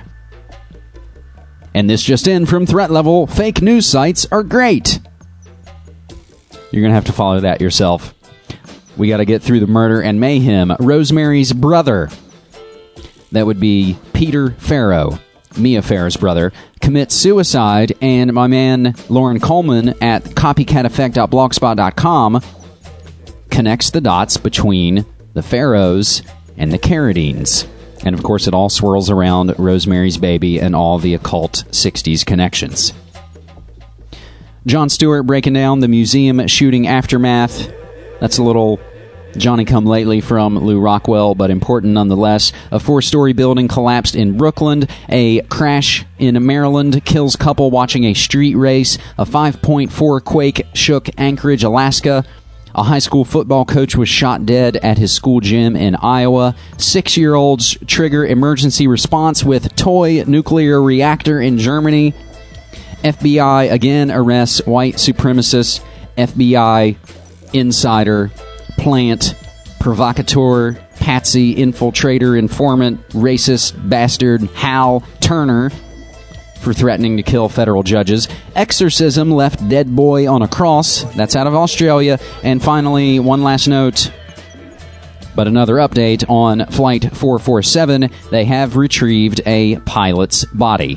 And this just in from Threat Level, fake news sites are great. You're going to have to follow that yourself. We got to get through the murder and mayhem. Rosemary's brother. That would be Peter Farrow. Mia Farrow's brother, commits suicide, and my man Lauren Coleman at copycateffect.blogspot.com connects the dots between the Farrows and the Carradines. And of course, it all swirls around Rosemary's Baby and all the occult 60s connections. Jon Stewart breaking down the museum shooting aftermath. That's a little Johnny-come-lately from Lou Rockwell, but important nonetheless. A 4-story building collapsed in Brooklyn. A crash in Maryland kills couple watching a street race. A 5.4 quake shook Anchorage, Alaska. A high school football coach was shot dead at his school gym in Iowa. 6-year-olds trigger emergency response with toy nuclear reactor in Germany. FBI again arrests white supremacist FBI insider, plant, provocateur, patsy, infiltrator, informant, racist bastard Hal Turner for threatening to kill federal judges. Exorcism left dead boy on a cross. That's out of Australia. And finally, one last note, but another update on Flight 447. They have retrieved a pilot's body.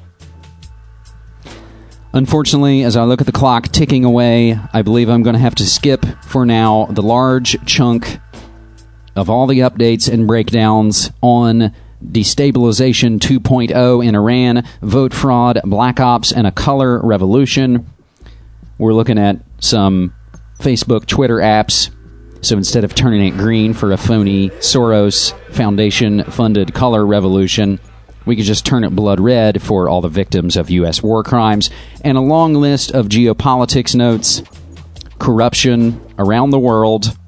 Unfortunately, as I look at the clock ticking away, I believe I'm going to have to skip, for now, the large chunk of all the updates and breakdowns on Destabilization 2.0 in Iran, vote fraud, black ops, and a color revolution. We're looking at some Facebook, Twitter apps. So instead of turning it green for a phony Soros Foundation-funded color revolution, we could just turn it blood red for all the victims of U.S. war crimes. And a long list of geopolitics notes, corruption around the world,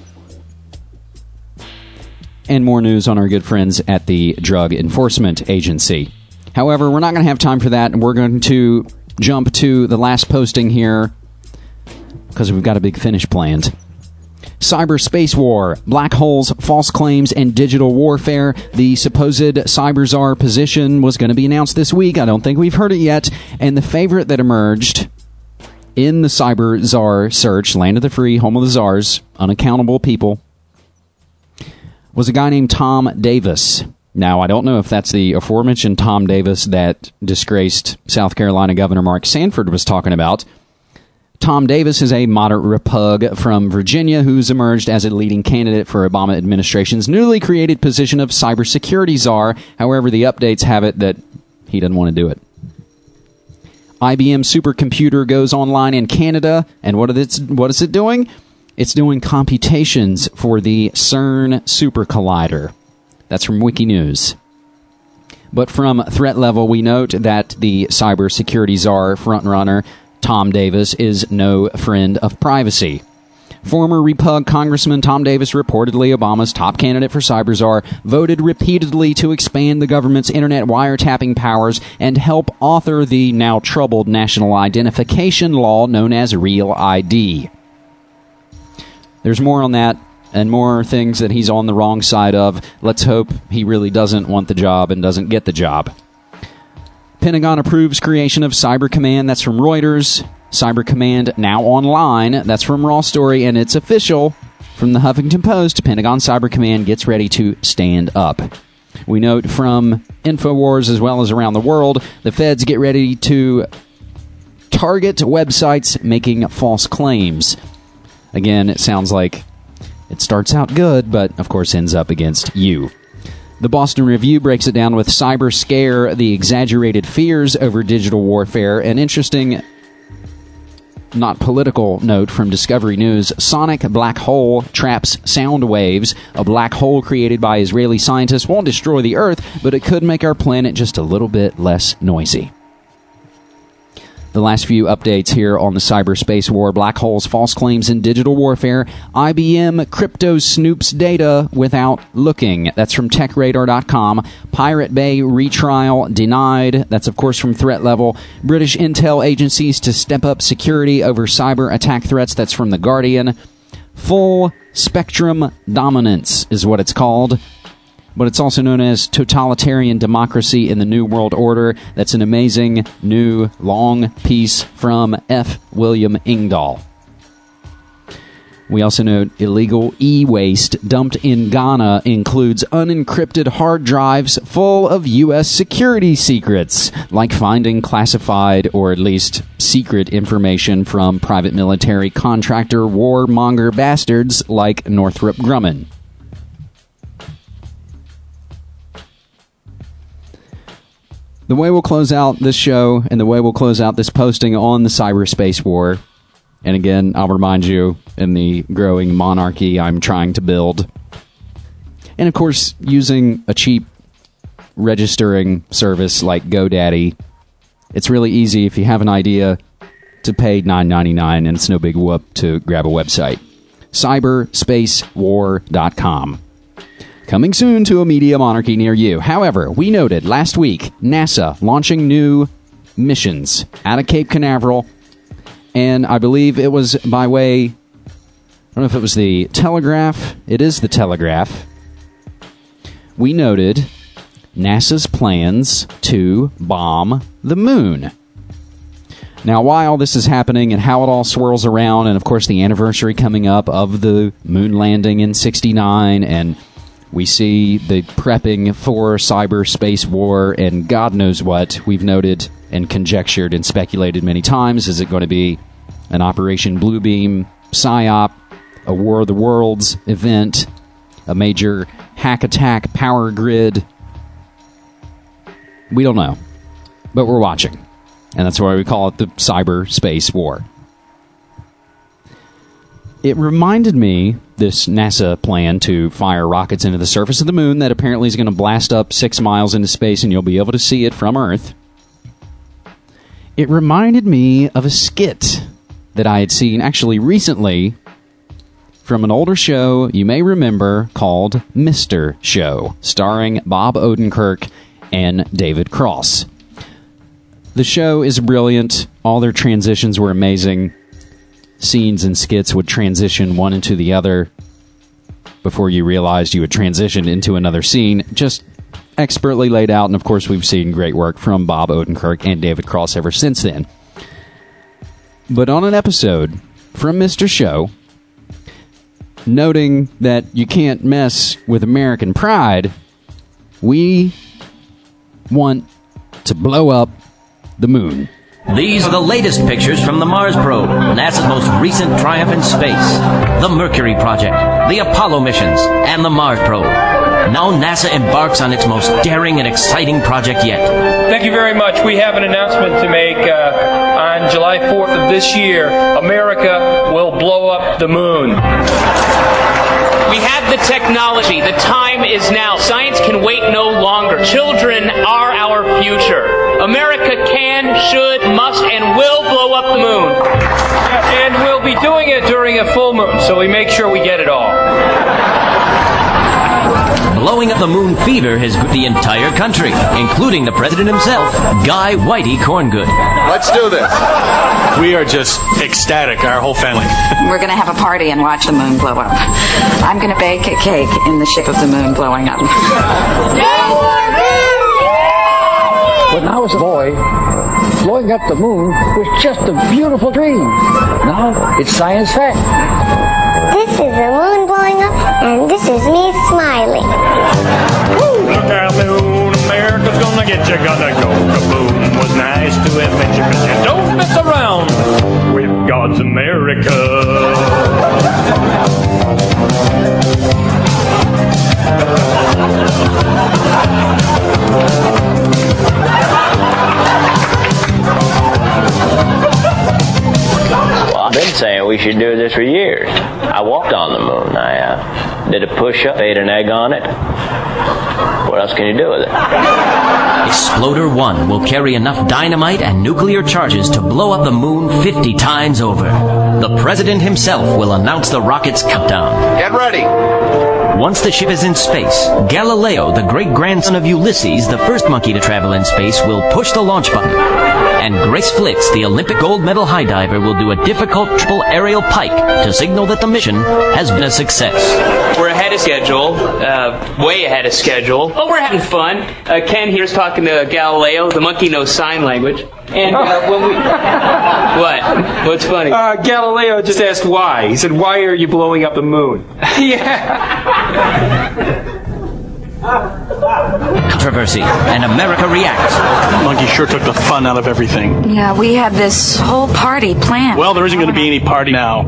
and more news on our good friends at the Drug Enforcement Agency. However, we're not going to have time for that, and we're going to jump to the last posting here because we've got a big finish planned. Cyberspace war, black holes, false claims, and digital warfare. The supposed cyber czar position was going to be announced this week. I don't think we've heard it yet. And the favorite that emerged in the cyber czar search, land of the free, home of the czars, unaccountable people, was a guy named Tom Davis. Now, I don't know if that's the aforementioned Tom Davis that disgraced South Carolina Governor Mark Sanford was talking about. Tom Davis is a moderate repug from Virginia who's emerged as a leading candidate for Obama administration's newly created position of cybersecurity czar. However, the updates have it that he doesn't want to do it. IBM supercomputer goes online in Canada, and what is it doing? It's doing computations for the CERN Super Collider. That's from Wikinews. But from threat level, we note that the cybersecurity czar frontrunner, Tom Davis, is no friend of privacy. Former Repug Congressman Tom Davis, reportedly Obama's top candidate for cyber czar, voted repeatedly to expand the government's internet wiretapping powers and help author the now troubled national identification law known as Real ID. There's more on that and more things that he's on the wrong side of. Let's hope he really doesn't want the job and doesn't get the job. Pentagon approves creation of Cyber Command. That's from Reuters. Cyber Command now online. That's from Raw Story, and it's official. From the Huffington Post, Pentagon Cyber Command gets ready to stand up. We note from InfoWars as well as around the world, the feds get ready to target websites making false claims. Again, it sounds like it starts out good, but of course ends up against you. The Boston Review breaks it down with Cyber Scare, the exaggerated fears over digital warfare. An interesting, not political note from Discovery News. Sonic black hole traps sound waves. A black hole created by Israeli scientists won't destroy the Earth, but it could make our planet just a little bit less noisy. The last few updates here on the cyberspace war, black holes, false claims, and digital warfare. IBM crypto snoops data without looking. That's from TechRadar.com. Pirate Bay retrial denied. That's, of course, from Threat Level. British intel agencies to step up security over cyber attack threats. That's from The Guardian. Full spectrum dominance is what it's called. But it's also known as totalitarian democracy in the New World Order. That's an amazing new long piece from F. William Engdahl. We also note illegal e-waste dumped in Ghana includes unencrypted hard drives full of U.S. security secrets, like finding classified or at least secret information from private military contractor warmonger bastards like Northrop Grumman. The way we'll close out this show and the way we'll close out this posting on the cyberspace war, and again, I'll remind you, in the growing monarchy I'm trying to build, and of course, using a cheap registering service like GoDaddy, it's really easy if you have an idea to pay $9.99, and it's no big whoop to grab a website. Cyberspacewar.com. Coming soon to a media monarchy near you. However, we noted last week, NASA launching new missions out of Cape Canaveral, and I believe it was by way, I don't know if it was the Telegraph. It is the Telegraph. We noted NASA's plans to bomb the moon. Now, why all this is happening and how it all swirls around, and of course the anniversary coming up of the moon landing in '69, and we see the prepping for cyberspace war and God knows what. We've noted and conjectured and speculated many times. Is it going to be an Operation Bluebeam, PSYOP, a War of the Worlds event, a major hack attack power grid? We don't know, but we're watching. And that's why we call it the cyberspace war. It reminded me, this NASA plan to fire rockets into the surface of the moon that apparently is going to blast up 6 miles into space and you'll be able to see it from Earth. It reminded me of a skit that I had seen actually recently from an older show you may remember called Mr. Show, starring Bob Odenkirk and David Cross. The show is brilliant. All their transitions were amazing. Scenes and skits would transition one into the other before you realized you had transitioned into another scene. Just expertly laid out, and of course we've seen great work from Bob Odenkirk and David Cross ever since then. But on an episode from Mr. Show, noting that you can't mess with American pride, we want to blow up the moon.
These are the latest pictures from the Mars probe, NASA's most recent triumph in space. The Mercury project, the Apollo missions, and the Mars probe. Now NASA embarks on its most daring and exciting project yet.
Thank you very much. We have an announcement to make. On July 4th of this year, America will blow up the moon. We have the technology. The time is now. Science can wait no longer. Children are our future. America can, should, must, and will blow up the moon. And we'll be doing it during a full moon, so we make sure we get it all.
Blowing up the moon fever has gripped the entire country, including the president himself, Guy Whitey Corngood.
Let's do this.
We are just ecstatic, our whole family.
We're going to have a party and watch the moon blow up. I'm going to bake a cake in the shape of the moon blowing up.
When I was a boy, blowing up the moon was just a beautiful dream. Now it's science fact.
This is the moon blowing up, and this is me smiling.
Woo! Look out, moon, America's gonna get you, gotta go. Kaboom, was nice to adventure, but you don't mess around with God's America.
Well, I've been saying we should do this for years. I walked on the moon. I did a push-up, ate an egg on it. What else can you do with it?
Exploder 1 will carry enough dynamite and nuclear charges to blow up the moon 50 times over. The president himself will announce the rocket's countdown.
Get ready.
Once the ship is in space, Galileo, the great-grandson of Ulysses, the first monkey to travel in space, will push the launch button. And Grace Flitz, the Olympic gold medal high diver, will do a difficult triple aerial pike to signal that the mission has been a success.
We're ahead of schedule, way ahead of schedule. Oh, we're having fun. Ken here's talking to Galileo. The monkey knows sign language. And when we... What? What's funny?
Galileo just asked why. He said, "Why are you blowing up the moon?"
Controversy, and America reacts.
Monkey sure took the fun out of everything.
Yeah, we had this whole party planned.
Well, there isn't going to be any party now.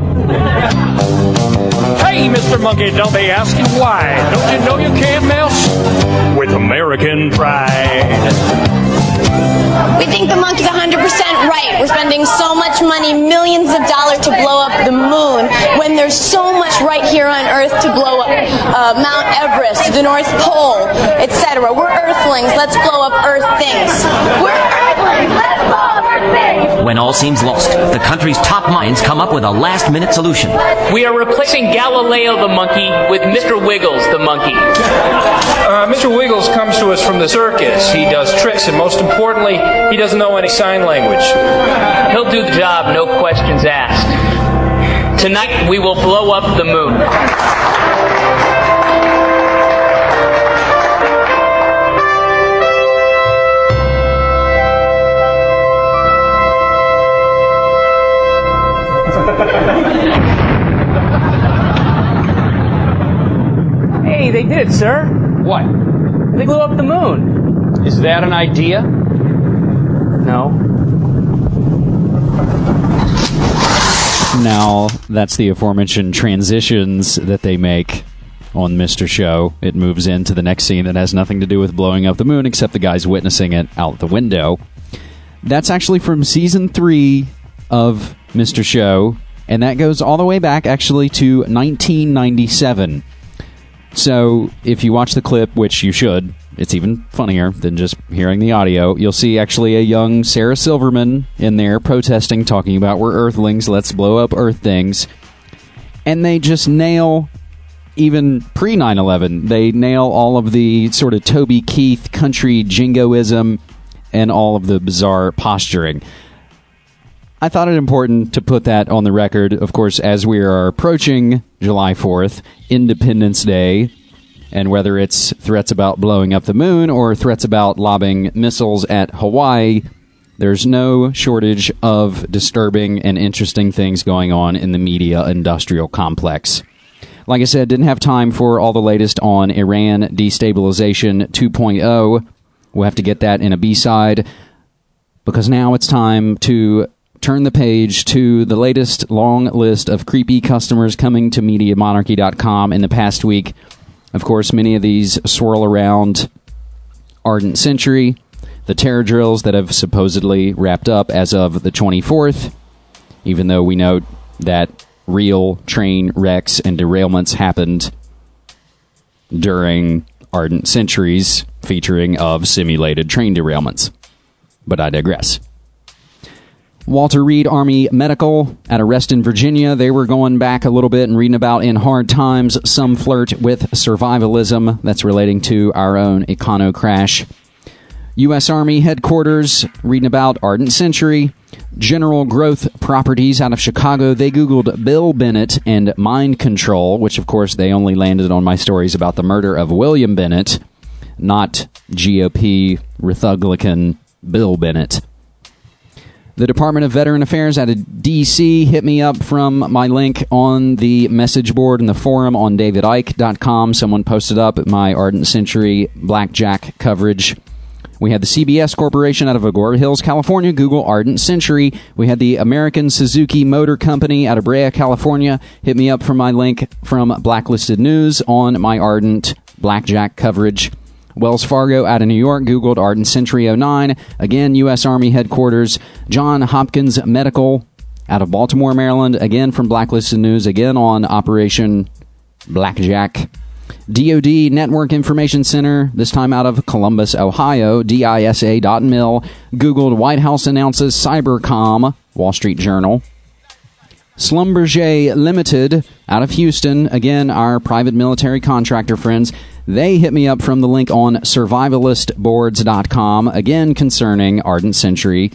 Hey, Mr. Monkey, don't be asking why. Don't you know you can't mess with American pride?
We think the monkey's 100% right. We're spending so much money, millions of dollars to blow up the moon, when there's so much right here on Earth to blow up Mount Everest, the North Pole, etc. We're Earthlings. Let's blow up Earth things. We're Earthlings. Let's blow up Earth things.
When all seems lost, the country's top minds come up with a last-minute solution.
We are replacing Galileo the monkey with Mr. Wiggles the monkey.
Mr. Wiggles comes to us from the circus. He does tricks, and most importantly, he doesn't know any sign language.
He'll do the job, no questions asked. Tonight we will blow up the moon.
Hey, they did it, sir.
What?
They blew up the moon.
Is that an idea?
No.
Now, that's the aforementioned transitions that they make on Mr. Show. It moves into the next scene that has nothing to do with blowing up the moon, except the guy's witnessing it out the window. That's actually from Season 3 of Mr. Show, and that goes all the way back, actually, to 1997. So, if you watch the clip, which you should, it's even funnier than just hearing the audio, you'll see actually a young Sarah Silverman in there protesting, talking about we're Earthlings, let's blow up Earth things. And they just nail, even pre-9/11, they nail all of the sort of Toby Keith country jingoism and all of the bizarre posturing. I thought it important to put that on the record, of course, as we are approaching July 4th, Independence Day, and whether it's threats about blowing up the moon or threats about lobbing missiles at Hawaii, there's no shortage of disturbing and interesting things going on in the media industrial complex. Like I said, didn't have time for all the latest on Iran destabilization 2.0. We'll have to get that in a B-side, because now it's time to turn the page to the latest long list of creepy customers coming to MediaMonarchy.com in the past week. Of course, many of these swirl around Ardent Century, the terror drills that have supposedly wrapped up as of the 24th, even though we note that real train wrecks and derailments happened during Ardent Century's featuring of simulated train derailments. But I digress. Walter Reed Army Medical out of Reston, Virginia. They were going back a little bit and reading about in hard times some flirt with survivalism. That's relating to our own econo crash. U.S. Army headquarters, reading about Ardent Century. General Growth Properties out of Chicago. They Googled Bill Bennett and mind control, which of course they only landed on my stories about the murder of William Bennett, not GOP Republican Bill Bennett. The Department of Veteran Affairs out of D.C. hit me up from my link on the message board and the forum on davidike.com. Someone posted up my Ardent Century blackjack coverage. We had the CBS Corporation out of Agoura Hills, California. Google Ardent Century. We had the American Suzuki Motor Company out of Brea, California. Hit me up from my link from Blacklisted News on my Ardent blackjack coverage. Wells Fargo out of New York, Googled Ardent Century 09. Again, U.S. Army headquarters. John Hopkins Medical out of Baltimore, Maryland. Again, from Blacklisted News. Again, on Operation Blackjack. DoD Network Information Center, this time out of Columbus, Ohio. DISA.mil. Googled White House announces Cybercom. Wall Street Journal. Schlumberger Limited out of Houston. Again, our private military contractor friends. They hit me up from the link on survivalistboards.com, again concerning Ardent Century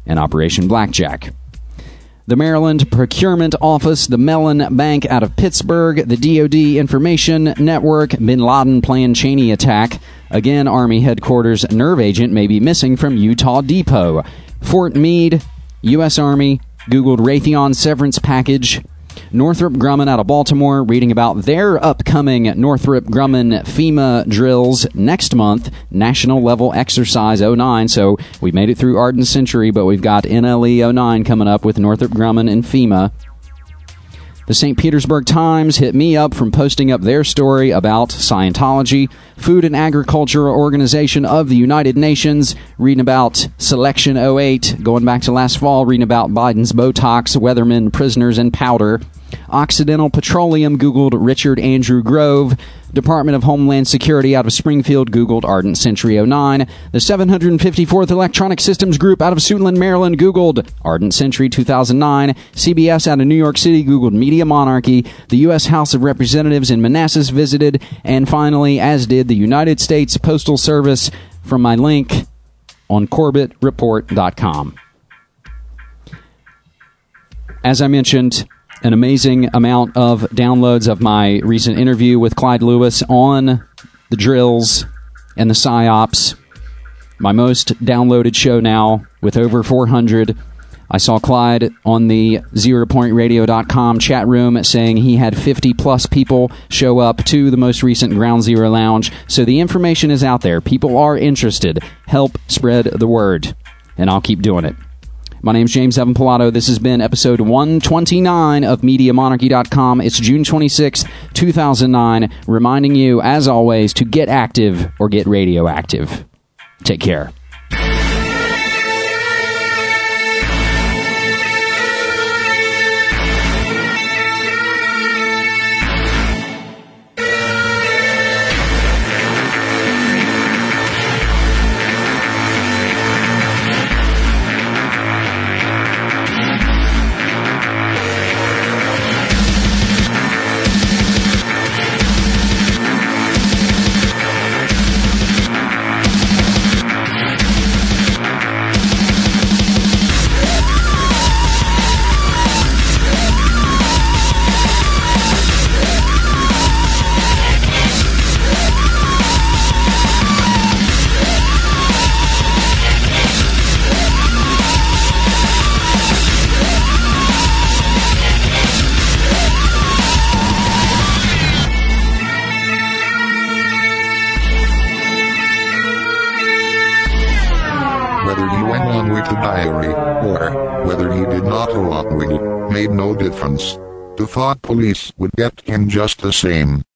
and Operation Blackjack. The Maryland Procurement Office, the Mellon Bank out of Pittsburgh, the DoD Information Network, Bin Laden planned Cheney attack. Again, Army headquarters nerve agent may be missing from Utah Depot. Fort Meade, U.S. Army, Googled Raytheon severance package. Northrop Grumman out of Baltimore, reading about their upcoming Northrop Grumman FEMA drills next month, National Level Exercise 09. So we made it through Ardent Century, but we've got NLE 09 coming up with Northrop Grumman and FEMA. The St. Petersburg Times hit me up from posting up their story about Scientology. Food and Agriculture Organization of the United Nations, reading about Selection 08, going back to last fall, reading about Biden's Botox, Weathermen, prisoners, and powder. Occidental Petroleum Googled Richard Andrew Grove. Department of Homeland Security out of Springfield Googled Ardent Century 09. The 754th Electronic Systems Group out of Suitland, Maryland Googled Ardent Century 2009. CBS out of New York City Googled Media Monarchy. The U.S. House of Representatives in Manassas visited. And finally, as did the United States Postal Service, from my link on CorbettReport.com. As I mentioned, an amazing amount of downloads of my recent interview with Clyde Lewis on the drills and the PSYOPs. My most downloaded show now with over 400. I saw Clyde on the ZeroPointRadio.com chat room saying he had 50-plus people show up to the most recent Ground Zero Lounge. So the information is out there. People are interested. Help spread the word, and I'll keep doing it. My name's James Evan Pilato. This has been episode 129 of MediaMonarchy.com. It's June 26, 2009, reminding you, as always, to get active or get radioactive. Take care.
The thought police would get him just the same.